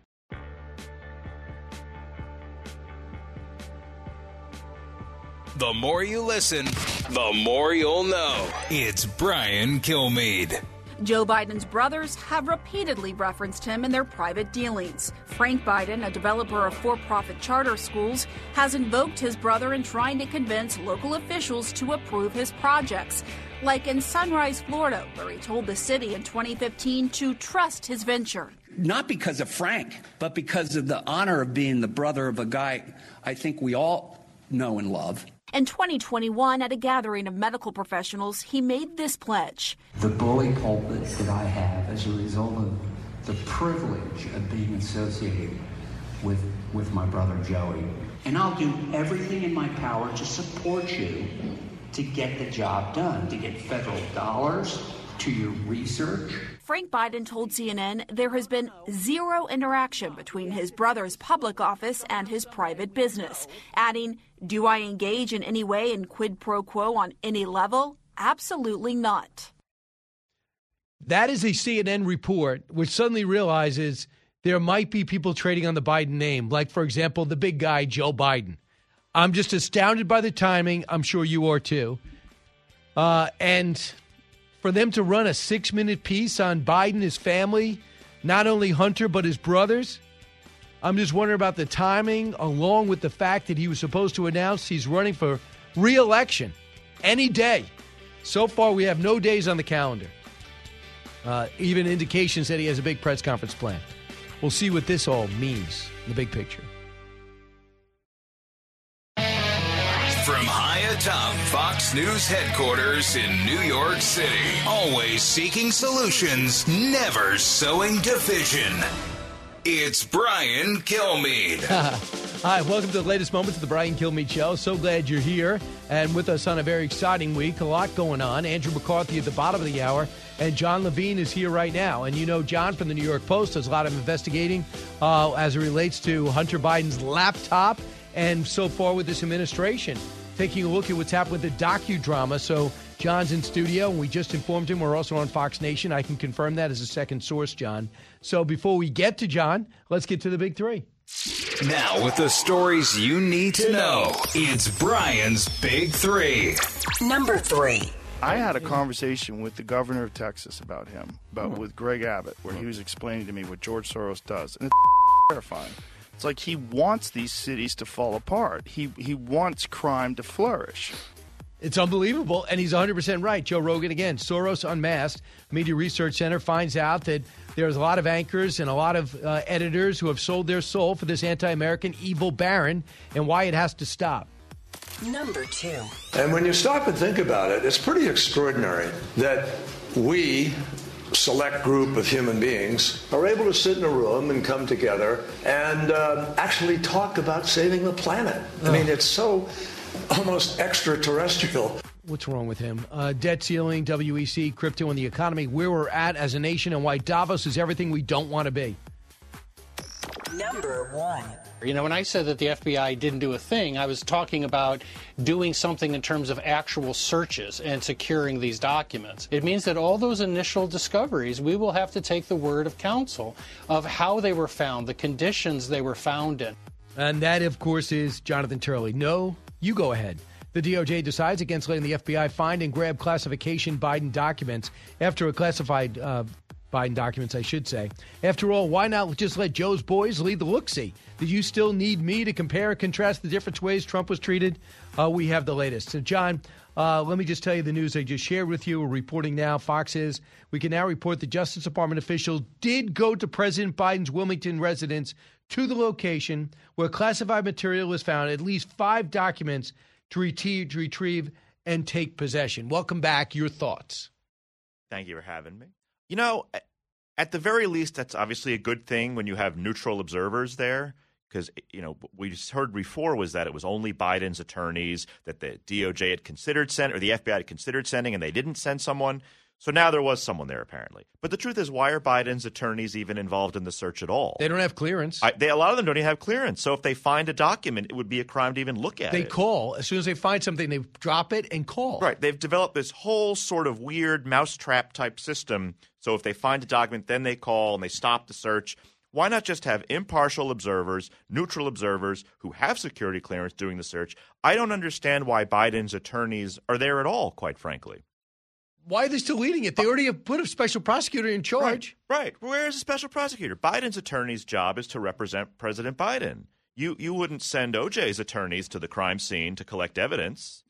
[SPEAKER 5] The more you listen, the more you'll know. It's Brian Kilmeade.
[SPEAKER 3] Joe Biden's brothers have repeatedly referenced him in their private dealings. Frank Biden, a developer of for-profit charter schools, has invoked his brother in trying to convince local officials to approve his projects, like in Sunrise, Florida, where he told the city in 2015 to trust his venture.
[SPEAKER 12] Not because of Frank, but because of the honor of being the brother of a guy I think we all know and love.
[SPEAKER 3] In 2021, at a gathering of medical professionals, he made this pledge.
[SPEAKER 13] The bully pulpit that I have as a result of the privilege of being associated with my brother Joey. And I'll do everything in my power to support you to get the job done, to get federal dollars to your research.
[SPEAKER 3] Frank Biden told CNN there has been zero interaction between his brother's public office and his private business, adding, "Do I engage in any way in quid pro quo on any level? Absolutely not."
[SPEAKER 6] That is a CNN report which suddenly realizes there might be people trading on the Biden name, like, for example, the big guy, Joe Biden. I'm just astounded by the timing. I'm sure you are too. And for them to run a 6-minute piece on Biden, his family, not only Hunter, but his brothers, I'm just wondering about the timing, along with the fact that he was supposed to announce he's running for re-election any day. So far, we have no days on the calendar. Even indications that he has a big press conference planned. We'll see what this all means in the big picture.
[SPEAKER 5] From high atop Fox News headquarters in New York City, always seeking solutions, never sowing division. It's Brian Kilmeade.
[SPEAKER 6] Hi, welcome to the latest moments of the Brian Kilmeade Show. So glad you're here and with us on a very exciting week. A lot going on. Andrew McCarthy at the bottom of the hour, and John Levine is here right now. And you know John from the New York Post does a lot of investigating as it relates to Hunter Biden's laptop and so far with this administration. Taking a look at what's happened with the docudrama. So John's in studio, and we just informed him we're also on Fox Nation. I can confirm that as a second source, John. So before we get to John, let's get to the big three.
[SPEAKER 5] Now with the stories you need to know, it's Brian's Big Three.
[SPEAKER 2] Number 3.
[SPEAKER 7] I had a conversation with the governor of Texas about him, with Greg Abbott, where he was explaining to me what George Soros does. And it's terrifying. It's like he wants these cities to fall apart. He wants crime to flourish.
[SPEAKER 6] It's unbelievable, and he's 100% right. Joe Rogan again. Soros Unmasked Media Research Center finds out that there's a lot of anchors and a lot of editors who have sold their soul for this anti-American evil baron, and why it has to stop.
[SPEAKER 2] Number 2.
[SPEAKER 8] And when you stop and think about it, it's pretty extraordinary that we, select group of human beings, are able to sit in a room and come together and actually talk about saving the planet. I mean, it's so almost extraterrestrial.
[SPEAKER 6] What's wrong with him? Debt ceiling, WEC, crypto, and the economy, where we're at as a nation, and why Davos is everything we don't want to be.
[SPEAKER 2] Number 1.
[SPEAKER 9] You know, when I said that the FBI didn't do a thing, I was talking about doing something in terms of actual searches and securing these documents. It means that all those initial discoveries, we will have to take the word of counsel of how they were found, the conditions they were found in.
[SPEAKER 6] And that, of course, is Jonathan Turley. No, you go ahead. The DOJ decides against letting the FBI find and grab classification Biden documents after a classified Biden documents, I should say. After all, why not just let Joe's boys lead the look-see? Do you still need me to compare and contrast the different ways Trump was treated? We have the latest. So, John, let me just tell you the news I just shared with you. We're reporting now, Fox is, we can now report the Justice Department officials did go to President Biden's Wilmington residence to the location where classified material was found, at least 5 documents to retrieve and take possession. Welcome back. Your thoughts?
[SPEAKER 14] Thank you for having me. You know, at the very least, that's obviously a good thing when you have neutral observers there, because, you know, we just heard before was that it was only Biden's attorneys that the DOJ had considered sending, or the FBI had considered sending, and they didn't send someone. So now there was someone there, apparently. But the truth is, why are Biden's attorneys even involved in the search at all?
[SPEAKER 6] They don't have clearance.
[SPEAKER 14] A lot of them don't even have clearance. So if they find a document, it would be a crime to even look at it.
[SPEAKER 6] They call. As soon as they find something, they drop it and call.
[SPEAKER 14] Right. They've developed this whole sort of weird mousetrap type system. So if they find a document, then they call and they stop the search. Why not just have impartial observers, neutral observers who have security clearance doing the search? I don't understand why Biden's attorneys are there at all, quite frankly.
[SPEAKER 6] Why are they still leading it? They already have put a special prosecutor in charge.
[SPEAKER 14] Right. Where is the special prosecutor? Biden's attorney's job is to represent President Biden. You wouldn't send OJ's attorneys to the crime scene to collect evidence.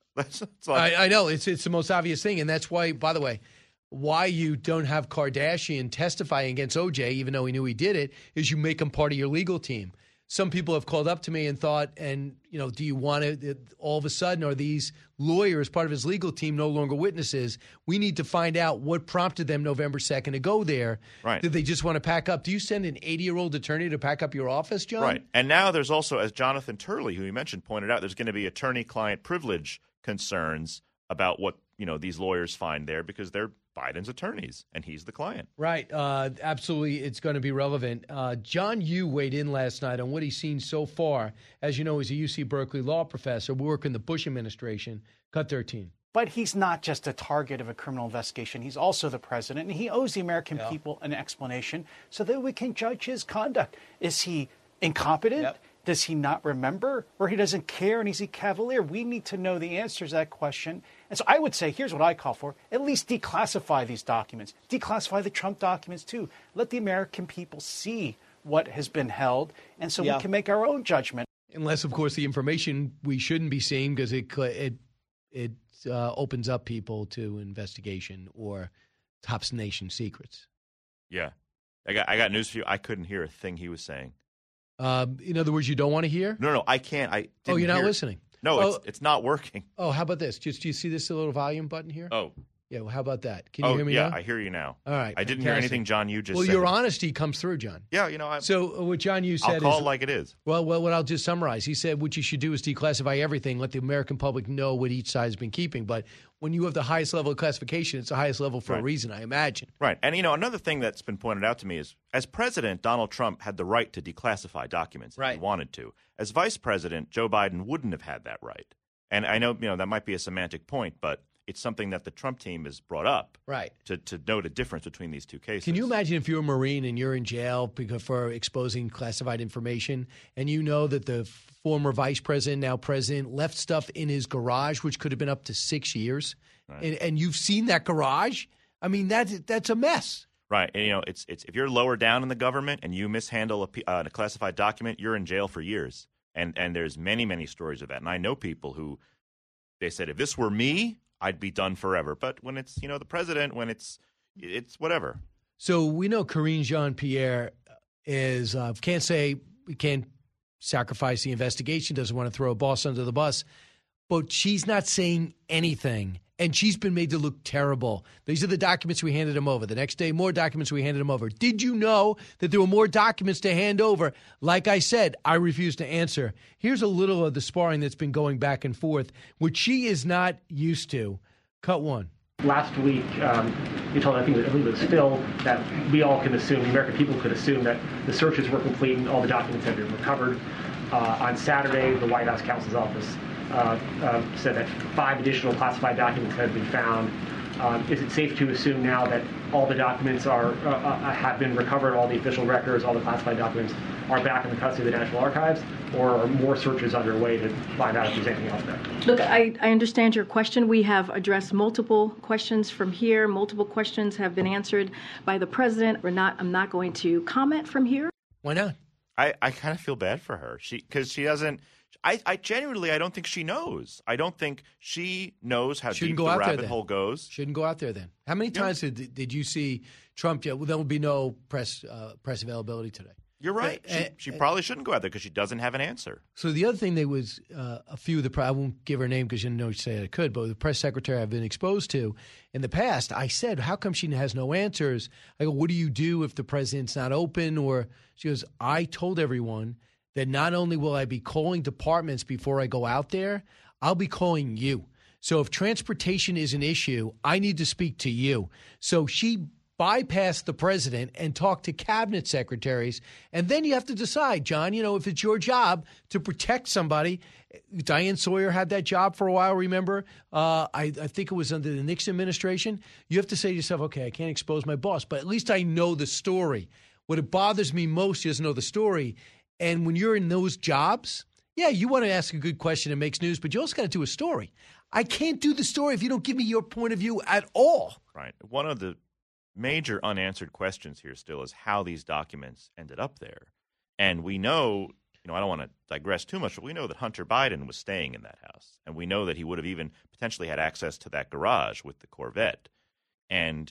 [SPEAKER 6] I know. It's the most obvious thing. And that's why, by the way, why you don't have Kardashian testifying against OJ, even though he knew he did it, is you make him part of your legal team. Some people have called up to me and thought, and, you know, do you want to, all of a sudden, are these lawyers, part of his legal team, no longer witnesses? We need to find out what prompted them November 2nd to go there.
[SPEAKER 14] Right.
[SPEAKER 6] Did they just want to pack up? Do you send an 80-year-old attorney to pack up your office, John?
[SPEAKER 14] Right. And now there's also, as Jonathan Turley, who you mentioned, pointed out, there's going to be attorney-client privilege concerns about what, you know, these lawyers find there because they're Biden's attorneys, and he's the client.
[SPEAKER 6] Right. Absolutely, it's going to be relevant. John Yoo weighed in last night on what he's seen so far. As you know, he's a UC Berkeley law professor, working in the Bush administration. Cut 13.
[SPEAKER 15] But he's not just a target of a criminal investigation. He's also the president, and he owes the American people an explanation so that we can judge his conduct. Is he incompetent? Yep. Does he not remember? Or he doesn't care, and is he cavalier? We need to know the answers to that question. And so I would say, here's what I call for. At least declassify these documents. Declassify the Trump documents, too. Let the American people see what has been held, and so we can make our own judgment.
[SPEAKER 6] Unless, of course, the information we shouldn't be seeing because it opens up people to investigation or top nation secrets.
[SPEAKER 14] Yeah. I got news for you. I couldn't hear a thing he was saying.
[SPEAKER 6] In other words, you don't want to hear?
[SPEAKER 14] No, I can't.
[SPEAKER 6] You're not listening?
[SPEAKER 14] No, it's not working.
[SPEAKER 6] Oh, how about this? Do you see this little volume button here?
[SPEAKER 14] Oh.
[SPEAKER 6] Yeah, well, how about that? Can you hear me now?
[SPEAKER 14] I hear you now.
[SPEAKER 6] All right.
[SPEAKER 14] I didn't hear anything, John, you just said.
[SPEAKER 6] Well, your honesty comes through, John.
[SPEAKER 14] Yeah,
[SPEAKER 6] So what John Yoo said
[SPEAKER 14] I'll call it like it is.
[SPEAKER 6] Well, what I'll just summarize. He said what you should do is declassify everything, let the American public know what each side has been keeping. But when you have the highest level of classification, it's the highest level for a reason, I imagine.
[SPEAKER 14] Right. And, another thing that's been pointed out to me is, as president, Donald Trump had the right to declassify documents if he wanted to. As vice president, Joe Biden wouldn't have had that right. And I know, that might be a semantic point, but it's something that the Trump team has brought up to note a difference between these two cases.
[SPEAKER 6] Can you imagine if you're a Marine and you're in jail for exposing classified information, and you know that the former vice president, now president, left stuff in his garage, which could have been up to 6 years, and you've seen that garage? I mean, that's a mess.
[SPEAKER 14] Right. And, it's if you're lower down in the government and you mishandle a classified document, you're in jail for years. And there's many, many stories of that. And I know people who they said, if this were me, I'd be done forever. But when it's, the president, when it's whatever.
[SPEAKER 6] So we know Karine Jean-Pierre is can't sacrifice the investigation, doesn't want to throw a boss under the bus, but she's not saying anything. And she's been made to look terrible. These are the documents we handed him over. The next day, more documents we handed him over. Did you know that there were more documents to hand over? Like I said, I refuse to answer. Here's a little of the sparring that's been going back and forth, which she is not used to. Cut one.
[SPEAKER 16] Last week, you told, I believe it was Phil, that we all can assume, the American people could assume that the searches were complete and all the documents had been recovered. On Saturday, the White House counsel's office said that 5 additional classified documents had been found. Is it safe to assume now that all the documents have been recovered, all the official records, all the classified documents are back in the custody of the National Archives, or are more searches underway to find out if there's anything else there?
[SPEAKER 17] Look, I understand your question. We have addressed multiple questions from here. Multiple questions have been answered by the president. I'm not going to comment from here.
[SPEAKER 6] Why not?
[SPEAKER 14] I kind of feel bad for her. Because she doesn't. I genuinely, I don't think she knows. I don't think she knows how deep the rabbit hole goes.
[SPEAKER 6] Shouldn't go out there then. How many times did you see Trump? Well, there will be no press availability today.
[SPEAKER 14] You're right. She probably shouldn't go out there because she doesn't have an answer.
[SPEAKER 6] So the other thing, there was a few of the I won't give her name because you didn't know she said I could, but the press secretary I've been exposed to in the past, I said, how come she has no answers? I go, what do you do if the president's not open? Or she goes, I told everyone that not only will I be calling departments before I go out there, I'll be calling you. So if transportation is an issue, I need to speak to you. So she bypassed the president and talked to cabinet secretaries. And then you have to decide, John, if it's your job to protect somebody. Diane Sawyer had that job for a while, remember? I think it was under the Nixon administration. You have to say to yourself, okay, I can't expose my boss, but at least I know the story. What it bothers me most, she doesn't know the story. And when you're in those jobs, yeah, you want to ask a good question that makes news, but you also got to do a story. I can't do the story if you don't give me your point of view at all.
[SPEAKER 14] Right. One of the major unanswered questions here still is how these documents ended up there. And we know, I don't want to digress too much, but we know that Hunter Biden was staying in that house. And we know that he would have even potentially had access to that garage with the Corvette. And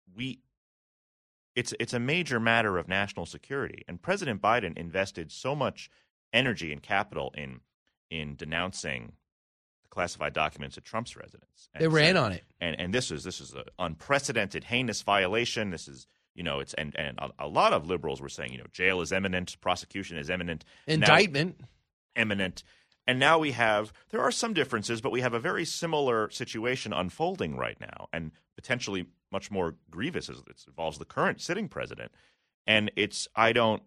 [SPEAKER 14] it's a major matter of national security. And President Biden invested so much energy and capital in denouncing the classified documents at Trump's residence.
[SPEAKER 6] They ran on it.
[SPEAKER 14] And this is an unprecedented, heinous violation. This is, and a lot of liberals were saying, jail is imminent, prosecution is imminent.
[SPEAKER 6] Indictment.
[SPEAKER 14] Imminent. And now there are some differences, but we have a very similar situation unfolding right now, and potentially much more grievous as it involves the current sitting president. And I don't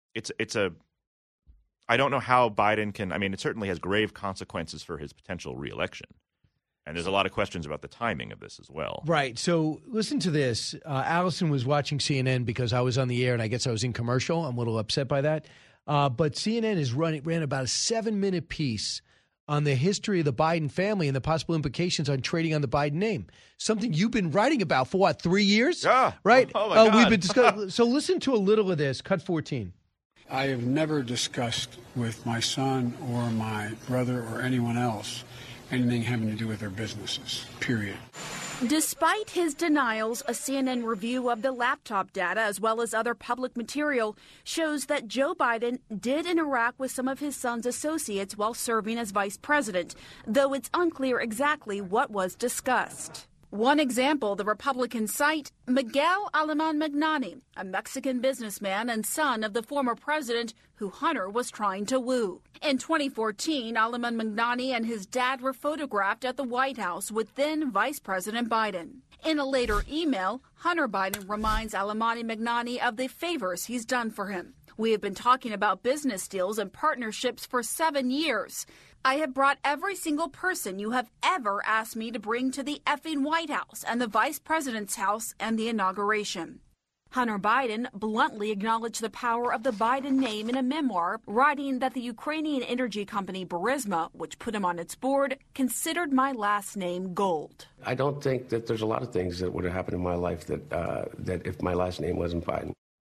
[SPEAKER 14] know how Biden can. I mean, it certainly has grave consequences for his potential reelection. And there's a lot of questions about the timing of this as well.
[SPEAKER 6] Right. So listen to this. Allison was watching CNN because I was on the air, and I guess I was in commercial. I'm a little upset by that. But CNN ran about a 7-minute piece on the history of the Biden family and the possible implications on trading on the Biden name. Something you've been writing about for, 3 years?
[SPEAKER 14] Yeah.
[SPEAKER 6] Right?
[SPEAKER 14] Oh, my God.
[SPEAKER 6] We've been discussing. So listen to a little of this. Cut 14.
[SPEAKER 22] I have never discussed with my son or my brother or anyone else anything having to do with their businesses, period.
[SPEAKER 3] Despite his denials, a CNN review of the laptop data, as well as other public material, shows that Joe Biden did interact with some of his son's associates while serving as vice president, though it's unclear exactly what was discussed. One example, the Republican cite Miguel Alemán Magnani, a Mexican businessman and son of the former president who Hunter was trying to woo. In 2014, Alemán Magnani and his dad were photographed at the White House with then Vice President Biden. In a later email, Hunter Biden reminds Alemán Magnani of the favors he's done for him. We have been talking about business deals and partnerships for 7 years. I have brought every single person you have ever asked me to bring to the effing White House and the Vice President's house and the inauguration. Hunter Biden bluntly acknowledged the power of the Biden name in a memoir, writing that the Ukrainian energy company Burisma, which put him on its board, considered my last name gold.
[SPEAKER 18] I don't think that there's a lot of things that would have happened in my life that if my last name wasn't Biden.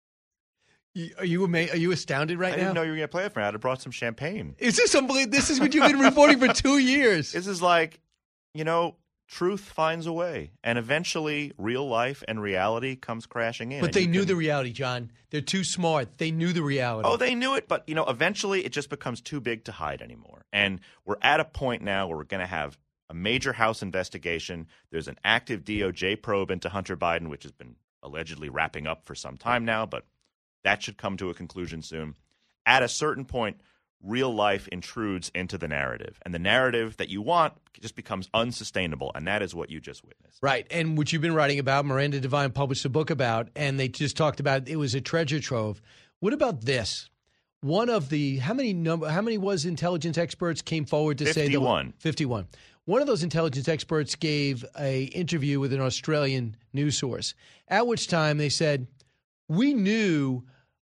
[SPEAKER 6] Are you astounded right now?
[SPEAKER 14] I didn't know you were going to play it for me. I'd have brought some champagne.
[SPEAKER 6] Is this unbelievable? This is what you've been reporting for 2 years.
[SPEAKER 14] This is like, truth finds a way. And eventually, real life and reality comes crashing in.
[SPEAKER 6] But they knew the reality, John. They're too smart. They knew the reality.
[SPEAKER 14] Oh, they knew it. But, eventually it just becomes too big to hide anymore. And we're at a point now where we're going to have a major House investigation. There's an active DOJ probe into Hunter Biden, which has been allegedly wrapping up for some time now, but that should come to a conclusion soon. At a certain point, real life intrudes into the narrative. And the narrative that you want just becomes unsustainable. And that is what you just witnessed.
[SPEAKER 6] Right. And what you've been writing about, Miranda Devine published a book about, and they just talked about it was a treasure trove. What about this? One of the, how many was intelligence experts came forward to
[SPEAKER 14] 51.
[SPEAKER 6] say 51. One of those intelligence experts gave an interview with an Australian news source, at which time they said, we knew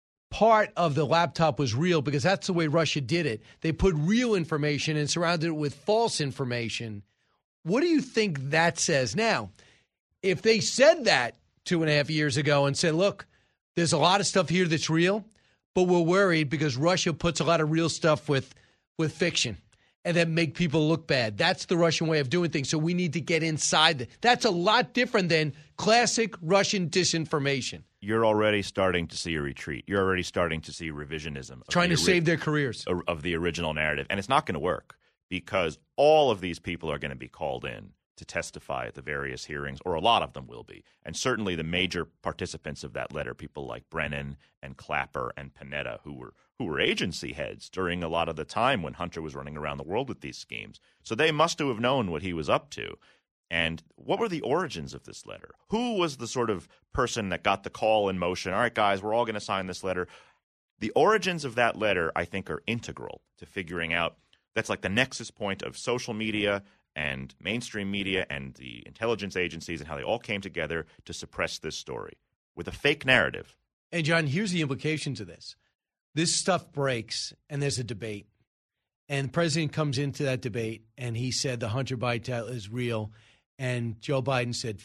[SPEAKER 6] part of the laptop was real because that's the way Russia did it. They put real information and surrounded it with false information. What do you think that says? Now, if they said that 2.5 years ago and said, look, there's a lot of stuff here that's real, but we're worried because Russia puts a lot of real stuff with fiction and then make people look bad. That's the Russian way of doing things. So we need to get inside that. That's a lot different than classic Russian disinformation.
[SPEAKER 14] You're already starting to see a retreat. You're already starting to see revisionism.
[SPEAKER 6] Trying to save their careers.
[SPEAKER 14] Of the original narrative. And it's not going to work because all of these people are going to be called in to testify at the various hearings, or a lot of them will be. And certainly the major participants of that letter, people like Brennan and Clapper and Panetta, who were agency heads during a lot of the time when Hunter was running around the world with these schemes. So they must have known what he was up to. And what were the origins of this letter? Who was the sort of person that got the call in motion? All right, guys, we're all going to sign this letter. The origins of that letter, I think, are integral to figuring out. That's like the nexus point of social media and mainstream media and the intelligence agencies and how they all came together to suppress this story with a fake narrative.
[SPEAKER 6] And, John, here's the implications of this. This stuff breaks, and there's a debate. And the president comes into that debate, and he said the Hunter Biden is real. And Joe Biden said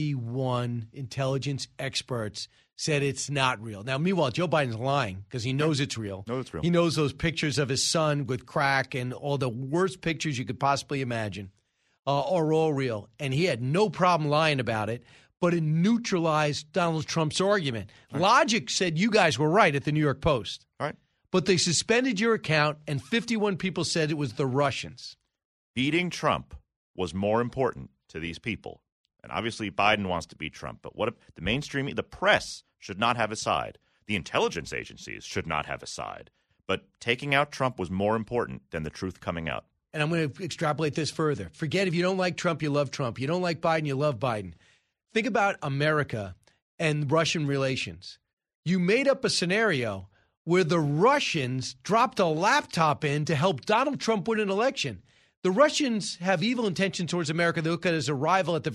[SPEAKER 6] 51 intelligence experts said it's not real. Now, meanwhile, Joe Biden's lying because he knows it's real.
[SPEAKER 14] No, it's real.
[SPEAKER 6] He knows those pictures of his son with crack and all the worst pictures you could possibly imagine are all real. And he had no problem lying about it, but it neutralized Donald Trump's argument. Right. Logic said you guys were right at the New York Post.
[SPEAKER 14] All right.
[SPEAKER 6] But they suspended your account, and 51 people said it was the Russians.
[SPEAKER 14] Beating Trump was more important to these people. And obviously Biden wants to beat Trump. But what the mainstream, the press should not have a side. The intelligence agencies should not have a side. But taking out Trump was more important than the truth coming out.
[SPEAKER 6] And I'm going to extrapolate this further. Forget if you don't like Trump, you love Trump. You don't like Biden, you love Biden. Think about America and Russian relations. You made up a scenario where the Russians dropped a laptop in to help Donald Trump win an election. The Russians have evil intentions towards America. They look at it as a rival at the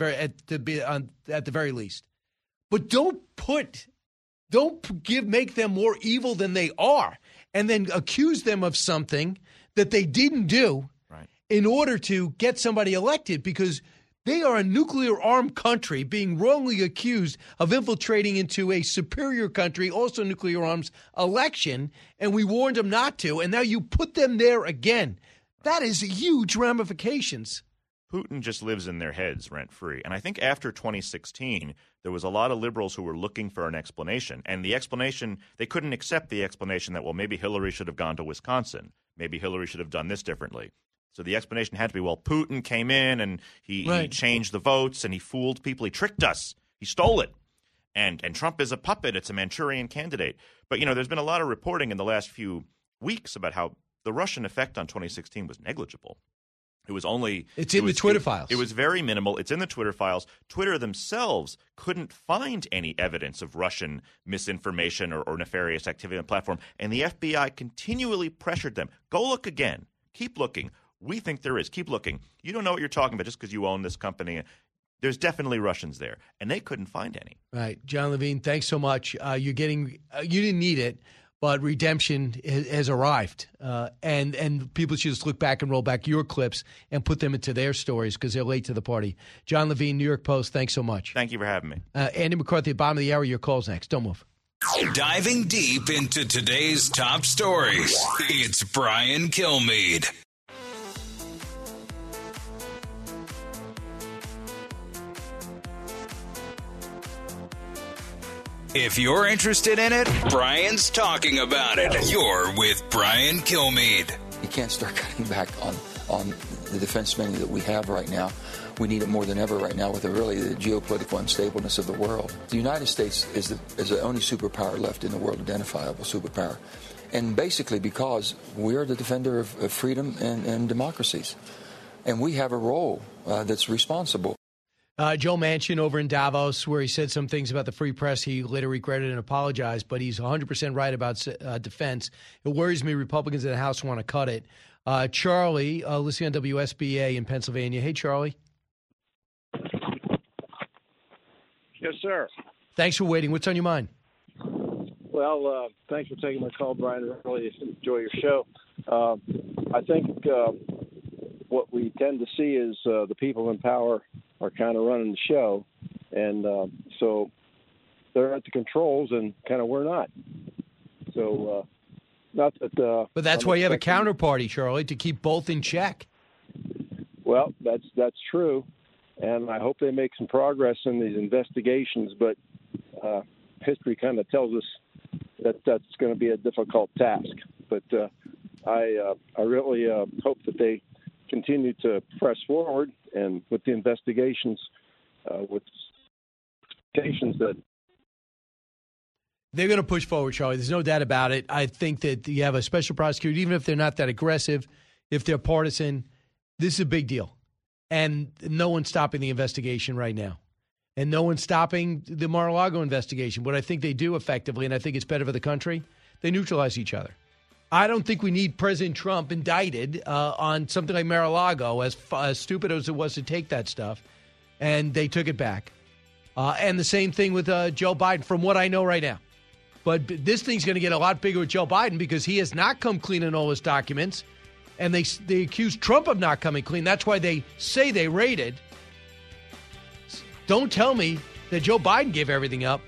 [SPEAKER 6] very least. But don't make them more evil than they are, and then accuse them of something that they didn't do in order to get somebody elected, because they are a nuclear-armed country being wrongly accused of infiltrating into a superior country, also nuclear arms, election, and we warned them not to, and now you put them there again. That is huge ramifications.
[SPEAKER 14] Putin just lives in their heads rent-free. And I think after 2016, there was a lot of liberals who were looking for an explanation. And the explanation, they couldn't accept the explanation that, well, maybe Hillary should have gone to Wisconsin. Maybe Hillary should have done this differently. So the explanation had to be, well, Putin came in and he changed the votes and he fooled people. He tricked us. He stole it. And Trump is a puppet. It's a Manchurian candidate. But, there's been a lot of reporting in the last few weeks about how the Russian effect on 2016 was negligible. It was only –
[SPEAKER 6] It's in the Twitter files.
[SPEAKER 14] It was very minimal. It's in the Twitter files. Twitter themselves couldn't find any evidence of Russian misinformation or nefarious activity on the platform. And the FBI continually pressured them. Go look again. Keep looking. We think there is. Keep looking. You don't know what you're talking about just because you own this company. There's definitely Russians there. And they couldn't find any.
[SPEAKER 6] Right. John Levine, thanks so much. You're getting you didn't need it. But redemption has arrived, and people should just look back and roll back your clips and put them into their stories because they're late to the party. John Levine, New York Post, thanks so much.
[SPEAKER 14] Thank you for having me.
[SPEAKER 6] Andy McCarthy at the bottom of the hour. Your call's next. Don't move.
[SPEAKER 5] Diving deep into today's top stories, it's Brian Kilmeade. If you're interested in it, Brian's talking about it. You're with Brian Kilmeade.
[SPEAKER 1] You can't start cutting back on the defense spending that we have right now. We need it more than ever right now with the geopolitical unstableness of the world. The United States is the only superpower left in the world, identifiable superpower. And basically because we're the defender of freedom and democracies. And we have a role that's responsible.
[SPEAKER 6] Joe Manchin over in Davos, where he said some things about the free press he later regretted and apologized, but he's 100% right about defense. It worries me Republicans in the House want to cut it. Charlie, listening on WSBA in Pennsylvania. Hey, Charlie.
[SPEAKER 19] Yes, sir.
[SPEAKER 6] Thanks for waiting. What's on your mind?
[SPEAKER 19] Well, thanks for taking my call, Brian. I really enjoy your show. I think what we tend to see is the people in power are kind of running the show, and so they're at the controls, and kind of we're not. So, not that.
[SPEAKER 6] But that's why you have a counterparty, Charlie, to keep both in check.
[SPEAKER 19] Well, that's true, and I hope they make some progress in these investigations. But history kind of tells us that that's going to be a difficult task. But I really hope that they continue to press forward and with the investigations, with expectations that
[SPEAKER 6] they're going to push forward, Charlie. There's no doubt about it. I think that you have a special prosecutor, even if they're not that aggressive, if they're partisan, this is a big deal. And no one's stopping the investigation right now. And no one's stopping the Mar-a-Lago investigation. What I think they do effectively, and I think it's better for the country, they neutralize each other. I don't think we need President Trump indicted on something like Mar-a-Lago, as stupid as it was to take that stuff, and they took it back. And the same thing with Joe Biden, from what I know right now. But this thing's going to get a lot bigger with Joe Biden because he has not come clean in all his documents, and they accuse Trump of not coming clean. That's why they say they raided. Don't tell me that Joe Biden gave everything up.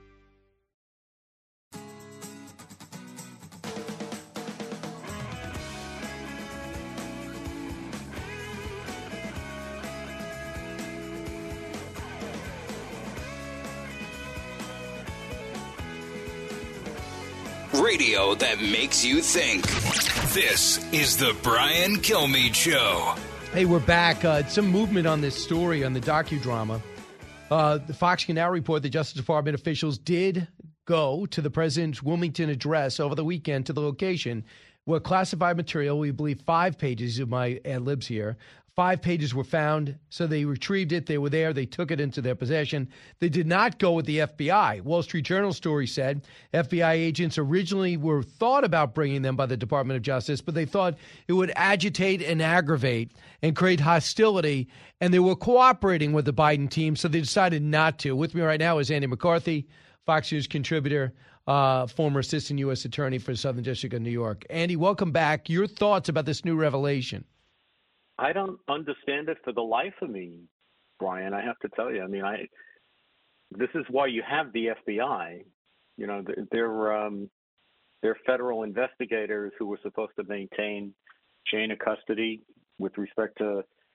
[SPEAKER 5] Radio that makes you think. This is the Brian Kilmeade Show.
[SPEAKER 6] Hey, we're back. Some movement on this story, on the docudrama. The Fox can now report the Justice Department officials did go to the president's Wilmington address over the weekend to the location where classified material, we believe 5 pages of my ad-libs here, 5 pages were found, so they retrieved it. They were there. They took it into their possession. They did not go with the FBI. Wall Street Journal story said FBI agents originally were thought about bringing them by the Department of Justice, but they thought it would agitate and aggravate and create hostility, and they were cooperating with the Biden team, so they decided not to. With me right now is Andy McCarthy, Fox News contributor, former assistant U.S. attorney for the Southern District of New York. Andy, welcome back. Your thoughts about this new revelation?
[SPEAKER 20] I don't understand it for the life of me, Brian. I have to tell you. I mean, this is why you have the FBI. You know, they're federal investigators who were supposed to maintain chain of custody with respect to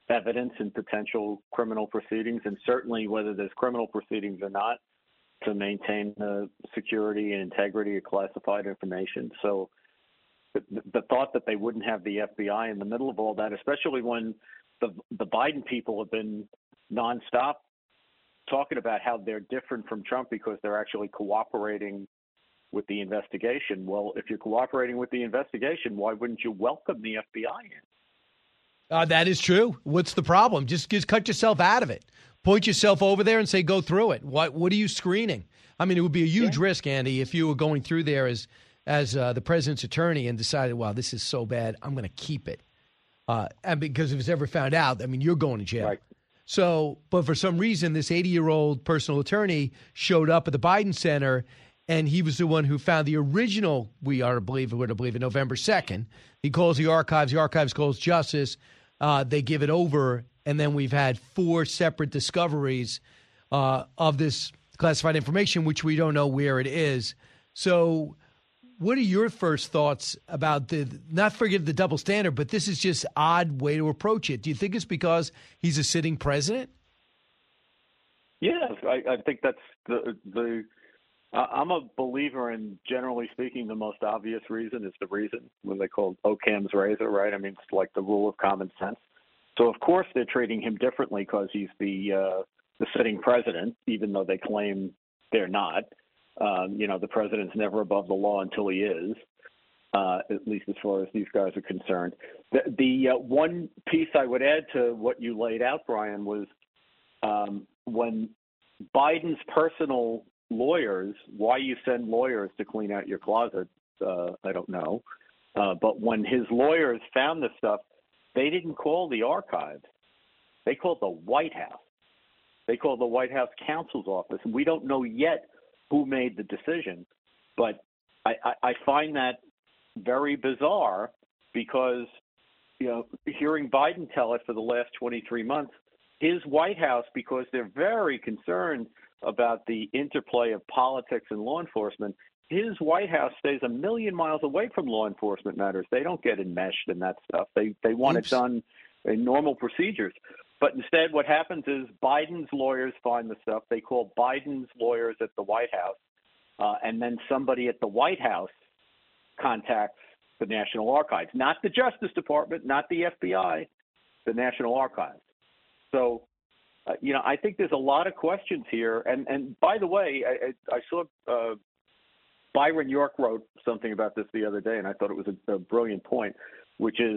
[SPEAKER 20] evidence in potential criminal proceedings, and certainly whether there's criminal proceedings or not, to maintain the security and integrity of classified information. So the thought that they wouldn't have the FBI in the middle of all that, especially when the Biden people have been nonstop talking about how they're different from Trump because they're actually cooperating with the investigation. Well, if you're cooperating with the investigation, why wouldn't you welcome the FBI in?
[SPEAKER 6] That is true. What's the problem? Just cut yourself out of it. Point yourself over there and say, go through it. What are you screening? I mean, it would be a huge risk, Andy, if you were going through there as the president's attorney and decided, wow, this is so bad, I'm going to keep it. And because if it's ever found out, I mean, you're going to jail. Right. So, but for some reason, this 80-year-old personal attorney showed up at the Biden Center, and he was the one who found the original, we're to believe it, November 2nd. He calls the archives calls justice. They give it over, and then we've had 4 separate discoveries of this classified information, which we don't know where it is. So what are your first thoughts about not forget the double standard, but this is just odd way to approach it? Do you think it's because he's a sitting president?
[SPEAKER 20] Yeah, I think that's the I'm a believer in, generally speaking, the most obvious reason is the reason when they call Occam's razor, right? I mean, it's like the rule of common sense. So, of course, they're treating him differently because he's the sitting president, even though they claim they're not. The president's never above the law until he is, at least as far as these guys are concerned. The one piece I would add to what you laid out, Brian, was when Biden's personal lawyers, why you send lawyers to clean out your closet, I don't know. But when his lawyers found this stuff, they didn't call the archives. They called the White House. They called the White House counsel's office. And we don't know yet who made the decision. But I find that very bizarre because, hearing Biden tell it for the last 23 months, his White House, because they're very concerned about the interplay of politics and law enforcement, his White House stays a million miles away from law enforcement matters. They don't get enmeshed in that stuff. They want it done in normal procedures. But instead what happens is Biden's lawyers find the stuff. They call Biden's lawyers at the White House, and then somebody at the White House contacts the National Archives. Not the Justice Department, not the FBI, the National Archives. So, I think there's a lot of questions here. And by the way, I saw Byron York wrote something about this the other day, and I thought it was a brilliant point, which is,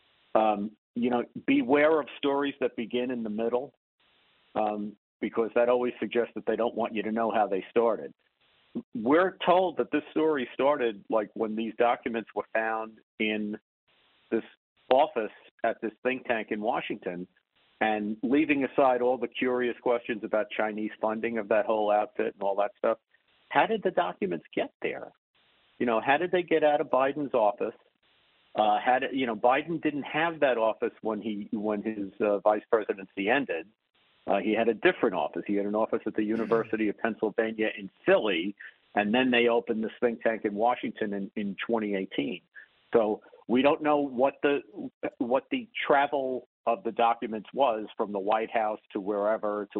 [SPEAKER 20] beware of stories that begin in the middle, because that always suggests that they don't want you to know how they started. We're told that this story started like when these documents were found in this office at this think tank in Washington. And leaving aside all the curious questions about Chinese funding of that whole outfit and all that stuff, how did the documents get there? How did they get out of Biden's office? Biden didn't have that office when his vice presidency ended. He had a different office. He had an office at the University of Pennsylvania in Philly, and then they opened this think tank in Washington in 2018. So we don't know what the travel of the documents was from the White House to where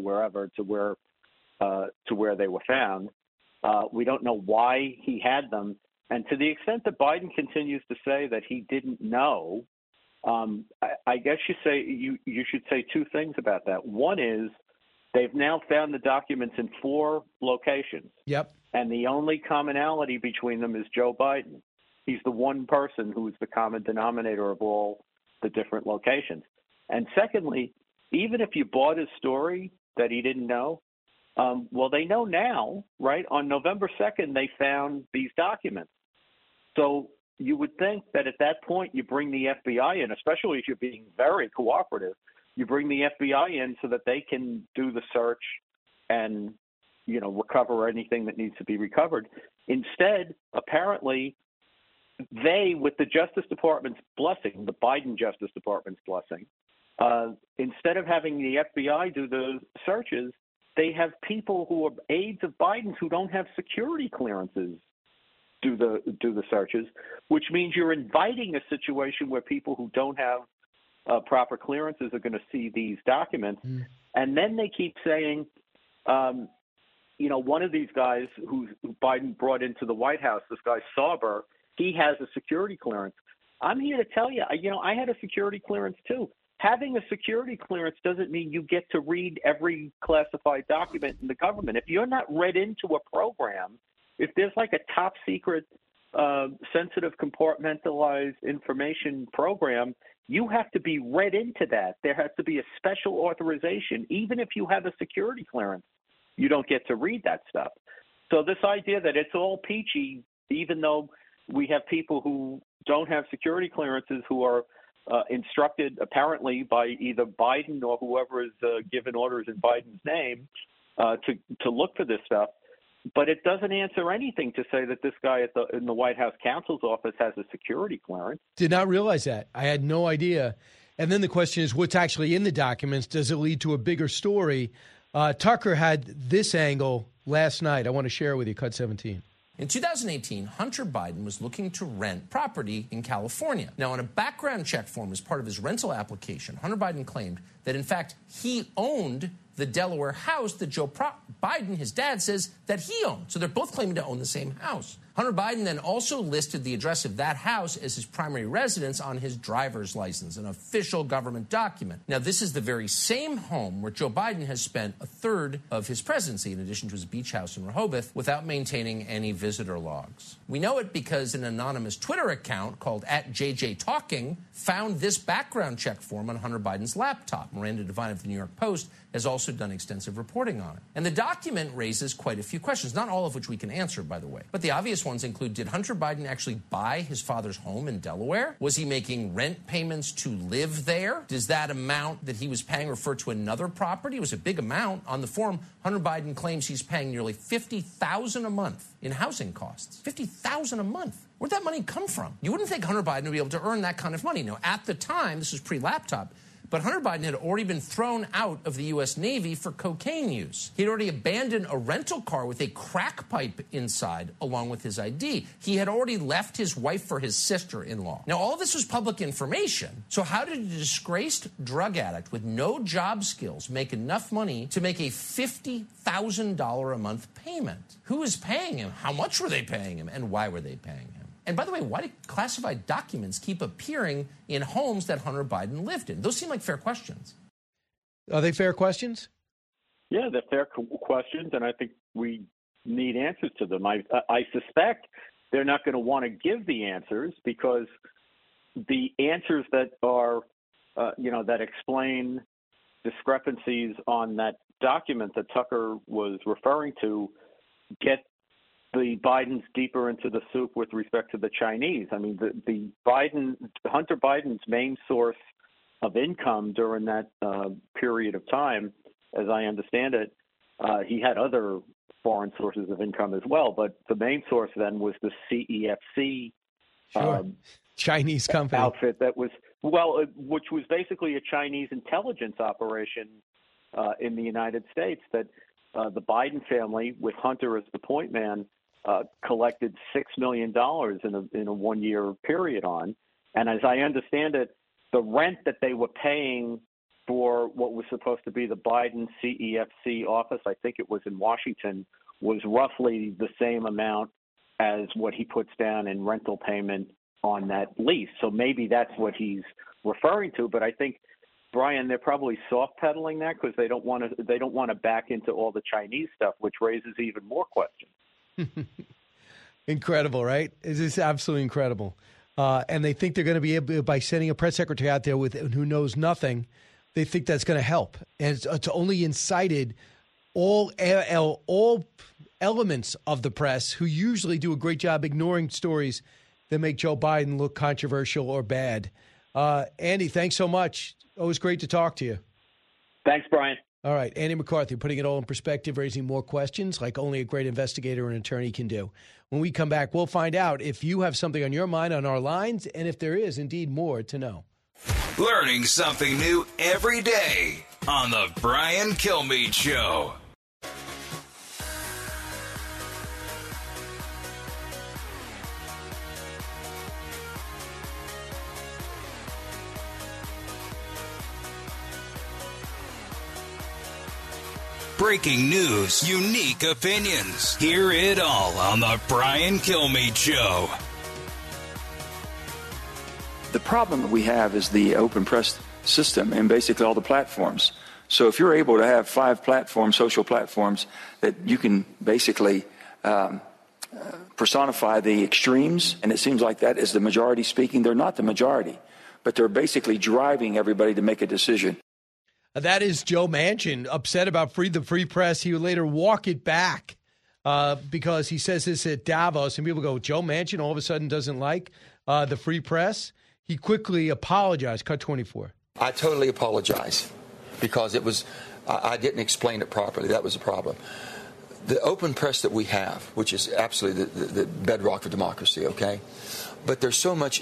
[SPEAKER 20] they were found. We don't know why he had them. And to the extent that Biden continues to say that he didn't know, I guess you should say 2 things about that. One is they've now found the documents in 4 locations.
[SPEAKER 6] Yep.
[SPEAKER 20] And the only commonality between them is Joe Biden. He's the one person who is the common denominator of all the different locations. And secondly, even if you bought his story that he didn't know, they know now, right? On November 2nd, they found these documents. So you would think that at that point you bring the FBI in, especially if you're being very cooperative, you bring the FBI in so that they can do the search and, recover anything that needs to be recovered. Instead, apparently, they, with the Justice Department's blessing, the Biden Justice Department's blessing, instead of having the FBI do the searches, they have people who are aides of Biden's who don't have security clearances do the searches, which means you're inviting a situation where people who don't have proper clearances are going to see these documents. And then they keep saying, one of these guys who Biden brought into the White House, this guy Sauber, he has a security clearance. I'm here to tell you, I had a security clearance too. Having a security clearance doesn't mean you get to read every classified document in the government. If you're not read into a program, if there's like a top secret, sensitive, compartmentalized information program, you have to be read into that. There has to be a special authorization. Even if you have a security clearance, you don't get to read that stuff. So this idea that it's all peachy, even though we have people who don't have security clearances who are instructed apparently by either Biden or whoever is given orders in Biden's name to look for this stuff. But it doesn't answer anything to say that this guy in the White House counsel's office has a security clearance.
[SPEAKER 6] Did not realize that. I had no idea. And then the question is, what's actually in the documents? Does it lead to a bigger story? Tucker had this angle last night. I want to share with you, Cut 17.
[SPEAKER 4] In 2018, Hunter Biden was looking to rent property in California. Now, on a background check form as part of his rental application, Hunter Biden claimed that, in fact, he owned the Delaware house that Joe Biden, his dad, says that he owned. So they're both claiming to own the same house. Hunter Biden then also listed the address of that house as his primary residence on his driver's license, an official government document. Now, this is the very same home where Joe Biden has spent a third of his presidency, in addition to his beach house in Rehoboth, without maintaining any visitor logs. We know it because an anonymous Twitter account called @JJTalking found this background check form on Hunter Biden's laptop. Miranda Devine of the New York Post has also done extensive reporting on it. And the document raises quite a few questions, not all of which we can answer, by the way. But the obvious ones include, did Hunter Biden actually buy his father's home in Delaware? Was he making rent payments to live there? Does that amount that he was paying refer to another property? It was a big amount. On the form, Hunter Biden claims he's paying nearly $50,000 a month in housing costs. $50,000 a month. Where'd that money come from? You wouldn't think Hunter Biden would be able to earn that kind of money. Now, at the time, this was pre-laptop, but Hunter Biden had already been thrown out of the U.S. Navy for cocaine use. He'd already abandoned a rental car with a crack pipe inside, along with his ID. He had already left his wife for his sister-in-law. Now, all of this was public information. So how did a disgraced drug addict with no job skills make enough money to make a $50,000 a month payment? Who was paying him? How much were they paying him? And why were they paying him? And by the way, why do classified documents keep appearing in homes that Hunter Biden lived in? Those seem like fair questions.
[SPEAKER 6] Are they fair questions?
[SPEAKER 20] Yeah, they're fair questions, and I think we need answers to them. I suspect they're not going to want to give the answers because the answers that are, that explain discrepancies on that document that Tucker was referring to get the Bidens deeper into the soup with respect to the Chinese. I mean, Hunter Biden's main source of income during that period of time, as I understand it, he had other foreign sources of income as well, but the main source then was the CEFC
[SPEAKER 6] Chinese company
[SPEAKER 20] outfit that was, which was basically a Chinese intelligence operation in the United States that the Biden family, with Hunter as the point man, collected $6 million in a one-year period on. And as I understand it, the rent that they were paying for what was supposed to be the Biden CEFC office, I think it was in Washington, was roughly the same amount as what he puts down in rental payment on that lease. So maybe that's what he's referring to. But I think, Brian, they're probably soft pedaling that because they don't want to back into all the Chinese stuff, which raises even more questions.
[SPEAKER 6] Incredible, right? It is absolutely incredible. And they think they're going to be able, by sending a press secretary out there with who knows nothing, they think that's going to help. And it's only incited all elements of the press who usually do a great job ignoring stories that make Joe Biden look controversial or bad. Andy, thanks so much. Always great to talk to you.
[SPEAKER 20] Thanks, Brian.
[SPEAKER 6] All right, Andy McCarthy, putting it all in perspective, raising more questions like only a great investigator and attorney can do. When we come back, we'll find out if you have something on your mind on our lines and if there is indeed more to know.
[SPEAKER 5] Learning something new every day on the Brian Kilmeade Show. Breaking news, unique opinions. Hear it all on the Brian Kilmeade Show.
[SPEAKER 1] The problem that we have is the open press system and basically all the platforms. So if you're able to have 5 platforms, social platforms, that you can basically personify the extremes, and it seems like that is the majority speaking. They're not the majority, but they're basically driving everybody to make a decision.
[SPEAKER 6] That is Joe Manchin, upset about the free press. He would later walk it back because he says this at Davos, and people go, Joe Manchin all of a sudden doesn't like the free press. He quickly apologized. Cut 24.
[SPEAKER 1] I totally apologize because it was I didn't explain it properly. That was the problem. The open press that we have, which is absolutely the bedrock of democracy, okay? But there's so much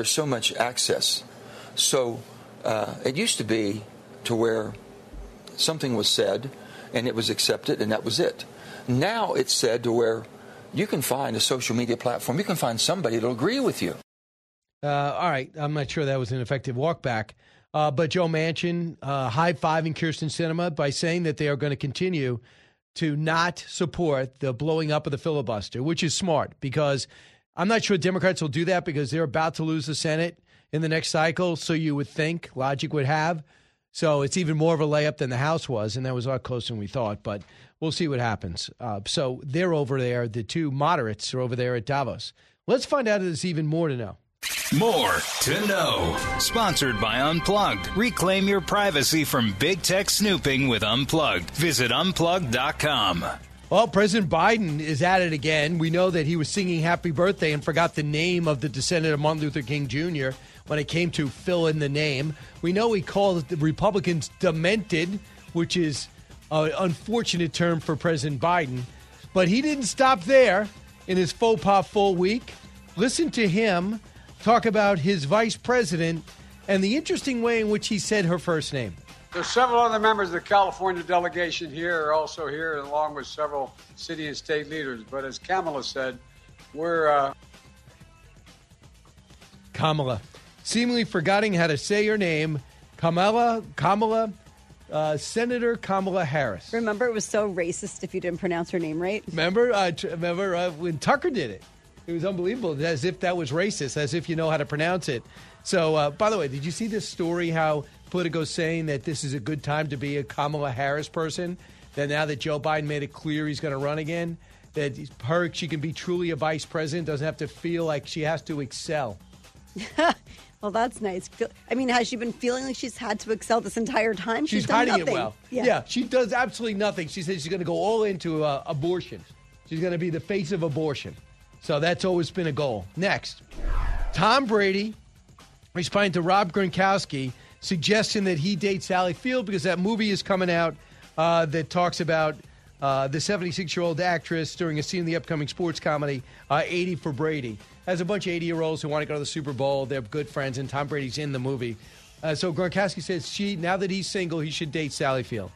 [SPEAKER 1] access. So it used to be to where something was said and it was accepted and that was it. Now it's said to where you can find a social media platform. You can find somebody that'll agree with you.
[SPEAKER 6] All right. I'm not sure that was an effective walk back. But Joe Manchin high-fiving Kyrsten Sinema by saying that they are going to continue to not support the blowing up of the filibuster, which is smart because I'm not sure Democrats will do that because they're about to lose the Senate in the next cycle. So you would think logic would have. So it's even more of a layup than the House was, and that was a lot closer than we thought. But we'll see what happens. So they're over there. The two moderates are over there at Davos. Let's find out if there's even more to know.
[SPEAKER 5] More to know. Sponsored by Unplugged. Reclaim your privacy from big tech snooping with Unplugged. Visit unplugged.com.
[SPEAKER 6] Well, President Biden is at it again. We know that he was singing Happy Birthday and forgot the name of the descendant of Martin Luther King Jr. when it came to fill in the name. We know he called the Republicans demented, which is an unfortunate term for President Biden. But he didn't stop there in his faux pas full week. Listen to him talk about his vice president and the interesting way in which he said her first name.
[SPEAKER 22] There's several other members of the California delegation here are also here, along with several city and state leaders. But as Kamala said, we're...
[SPEAKER 6] Kamala. Seemingly forgetting how to say her name. Senator Kamala Harris.
[SPEAKER 10] Remember, it was so racist if you didn't pronounce her name right?
[SPEAKER 6] Remember when Tucker did it? It was unbelievable, as if that was racist, as if you know how to pronounce it. So, by the way, did you see this story, how Politico's saying that this is a good time to be a Kamala Harris person, that now that Joe Biden made it clear he's going to run again, that she can be truly a vice president, doesn't have to feel like she has to excel.
[SPEAKER 10] Well, that's nice. I mean, has she been feeling like she's had to excel this entire time?
[SPEAKER 6] She's
[SPEAKER 10] done
[SPEAKER 6] hiding
[SPEAKER 10] nothing.
[SPEAKER 6] it well.
[SPEAKER 10] Yeah,
[SPEAKER 6] she does absolutely nothing. She says she's going to go all into abortion. She's going to be the face of abortion. So that's always been a goal. Next, Tom Brady responding to Rob Gronkowski, suggesting that he date Sally Field because that movie is coming out that talks about the 76-year-old actress during a scene in the upcoming sports comedy, 80 for Brady. Has a bunch of 80-year-olds who want to go to the Super Bowl. They're good friends, and Tom Brady's in the movie. So Gronkowski says now that he's single, he should date Sally Field.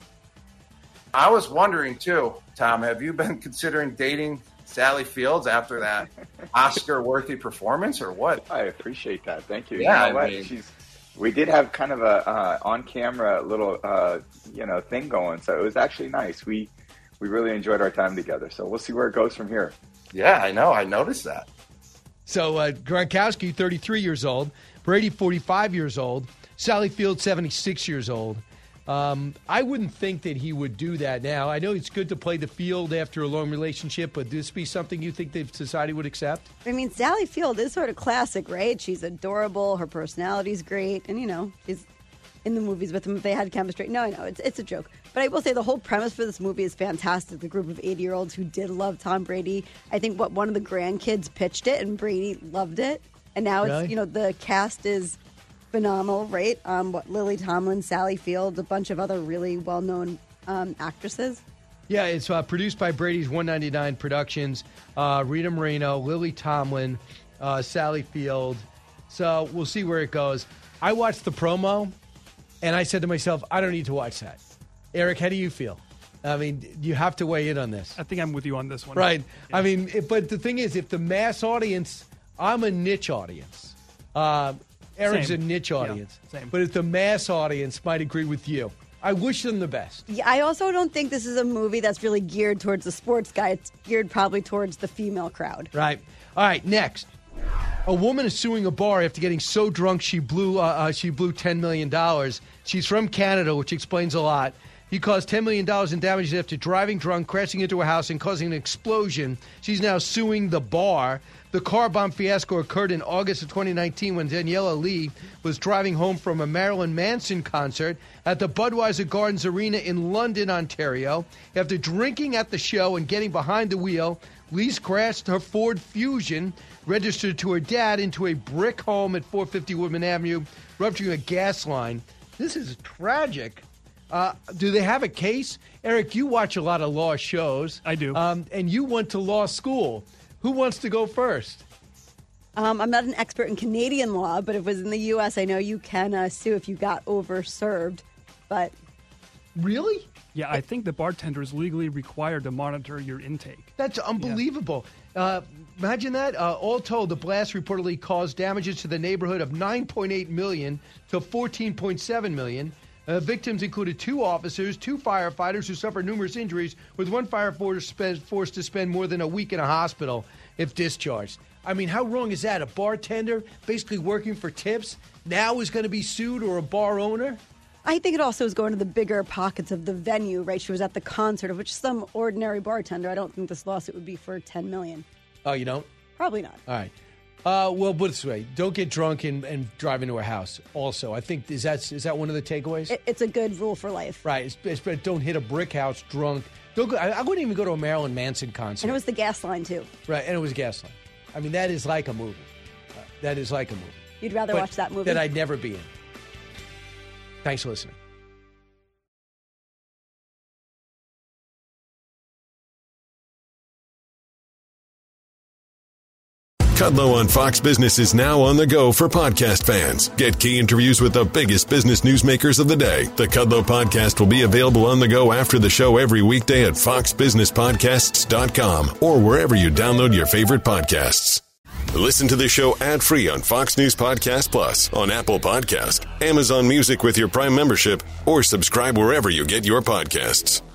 [SPEAKER 11] I was wondering, too, Tom, have you been considering dating Sally Fields after that Oscar-worthy performance, or what?
[SPEAKER 21] I appreciate that. Thank you.
[SPEAKER 11] Yeah,
[SPEAKER 21] you know what? We did have kind of a on-camera little thing going, so it was actually nice. We really enjoyed our time together. So we'll see where it goes from here.
[SPEAKER 11] Yeah, I know. I noticed that.
[SPEAKER 6] So Gronkowski, 33 years old. Brady, 45 years old. Sally Field, 76 years old. I wouldn't think that he would do that now. I know it's good to play the field after a long relationship, but would this be something you think that society would accept?
[SPEAKER 10] I mean, Sally Field is sort of classic, right? She's adorable. Her personality's great. And, she's in the movies with him if they had chemistry. No, I know. It's a joke. But I will say the whole premise for this movie is fantastic. The group of 80-year-olds who did love Tom Brady. I think one of the grandkids pitched it, and Brady loved it. And now it's, the cast is phenomenal, right? Lily Tomlin, Sally Field, a bunch of other really well-known actresses.
[SPEAKER 6] Yeah, it's produced by Brady's 199 Productions. Rita Moreno, Lily Tomlin, Sally Field. So we'll see where it goes. I watched the promo, and I said to myself, I don't need to watch that. Eric, how do you feel? I mean, you have to weigh in on this.
[SPEAKER 24] I think I'm with you on this one.
[SPEAKER 6] Right. Yeah. I mean, but the thing is, if the mass audience, I'm a niche audience. Eric's a niche audience.
[SPEAKER 24] Yeah, same.
[SPEAKER 6] But if the mass audience might agree with you, I wish them the best.
[SPEAKER 10] Yeah, I also don't think this is a movie that's really geared towards the sports guy. It's geared probably towards the female crowd.
[SPEAKER 6] Right. All right, next. A woman is suing a bar after getting so drunk she blew $10 million. She's from Canada, which explains a lot. He caused $10 million in damages after driving drunk, crashing into a house, and causing an explosion. She's now suing the bar. The car bomb fiasco occurred in August of 2019 when Daniela Lee was driving home from a Marilyn Manson concert at the Budweiser Gardens Arena in London, Ontario. After drinking at the show and getting behind the wheel, Lee crashed her Ford Fusion, registered to her dad, into a brick home at 450 Woodman Avenue, rupturing a gas line. This is tragic. Do they have a case? Eric, you watch a lot of law shows.
[SPEAKER 12] I do.
[SPEAKER 6] And you went to law school. Who wants to go first?
[SPEAKER 10] I'm not an expert in Canadian law, but if it was in the U.S., I know you can sue if you got overserved. But
[SPEAKER 6] really?
[SPEAKER 12] Yeah, I think the bartender is legally required to monitor your intake.
[SPEAKER 6] That's unbelievable. Yeah. Imagine that. All told, the blast reportedly caused damages to the neighborhood of $9.8 million to $14.7 million. Victims included 2 officers, 2 firefighters who suffered numerous injuries, with one firefighter forced to spend more than a week in a hospital if discharged. I mean, how wrong is that? A bartender basically working for tips now is going to be sued, or a bar owner?
[SPEAKER 10] I think it also is going to the bigger pockets of the venue, right? She was at the concert, of which some ordinary bartender, I don't think this lawsuit would be for $10 million.
[SPEAKER 6] Oh, you don't?
[SPEAKER 10] Probably not.
[SPEAKER 6] All right. Well, put it this way: don't get drunk and drive into a house. Also, I think is that one of the takeaways?
[SPEAKER 10] It's a good rule for life,
[SPEAKER 6] right? Don't hit a brick house drunk. Don't go. I wouldn't even go to a Marilyn Manson concert.
[SPEAKER 10] And it was the gas line too,
[SPEAKER 6] right? And it was gas line. I mean, that is like a movie. That is like a movie.
[SPEAKER 10] You'd rather watch that movie
[SPEAKER 6] that I'd never be in. Thanks for listening.
[SPEAKER 13] Kudlow on Fox Business is now on the go for podcast fans. Get key interviews with the biggest business newsmakers of the day. The Kudlow podcast will be available on the go after the show every weekday at foxbusinesspodcasts.com or wherever you download your favorite podcasts. Listen to the show ad-free on Fox News Podcast Plus, on Apple Podcast, Amazon Music with your Prime membership, or subscribe wherever you get your podcasts.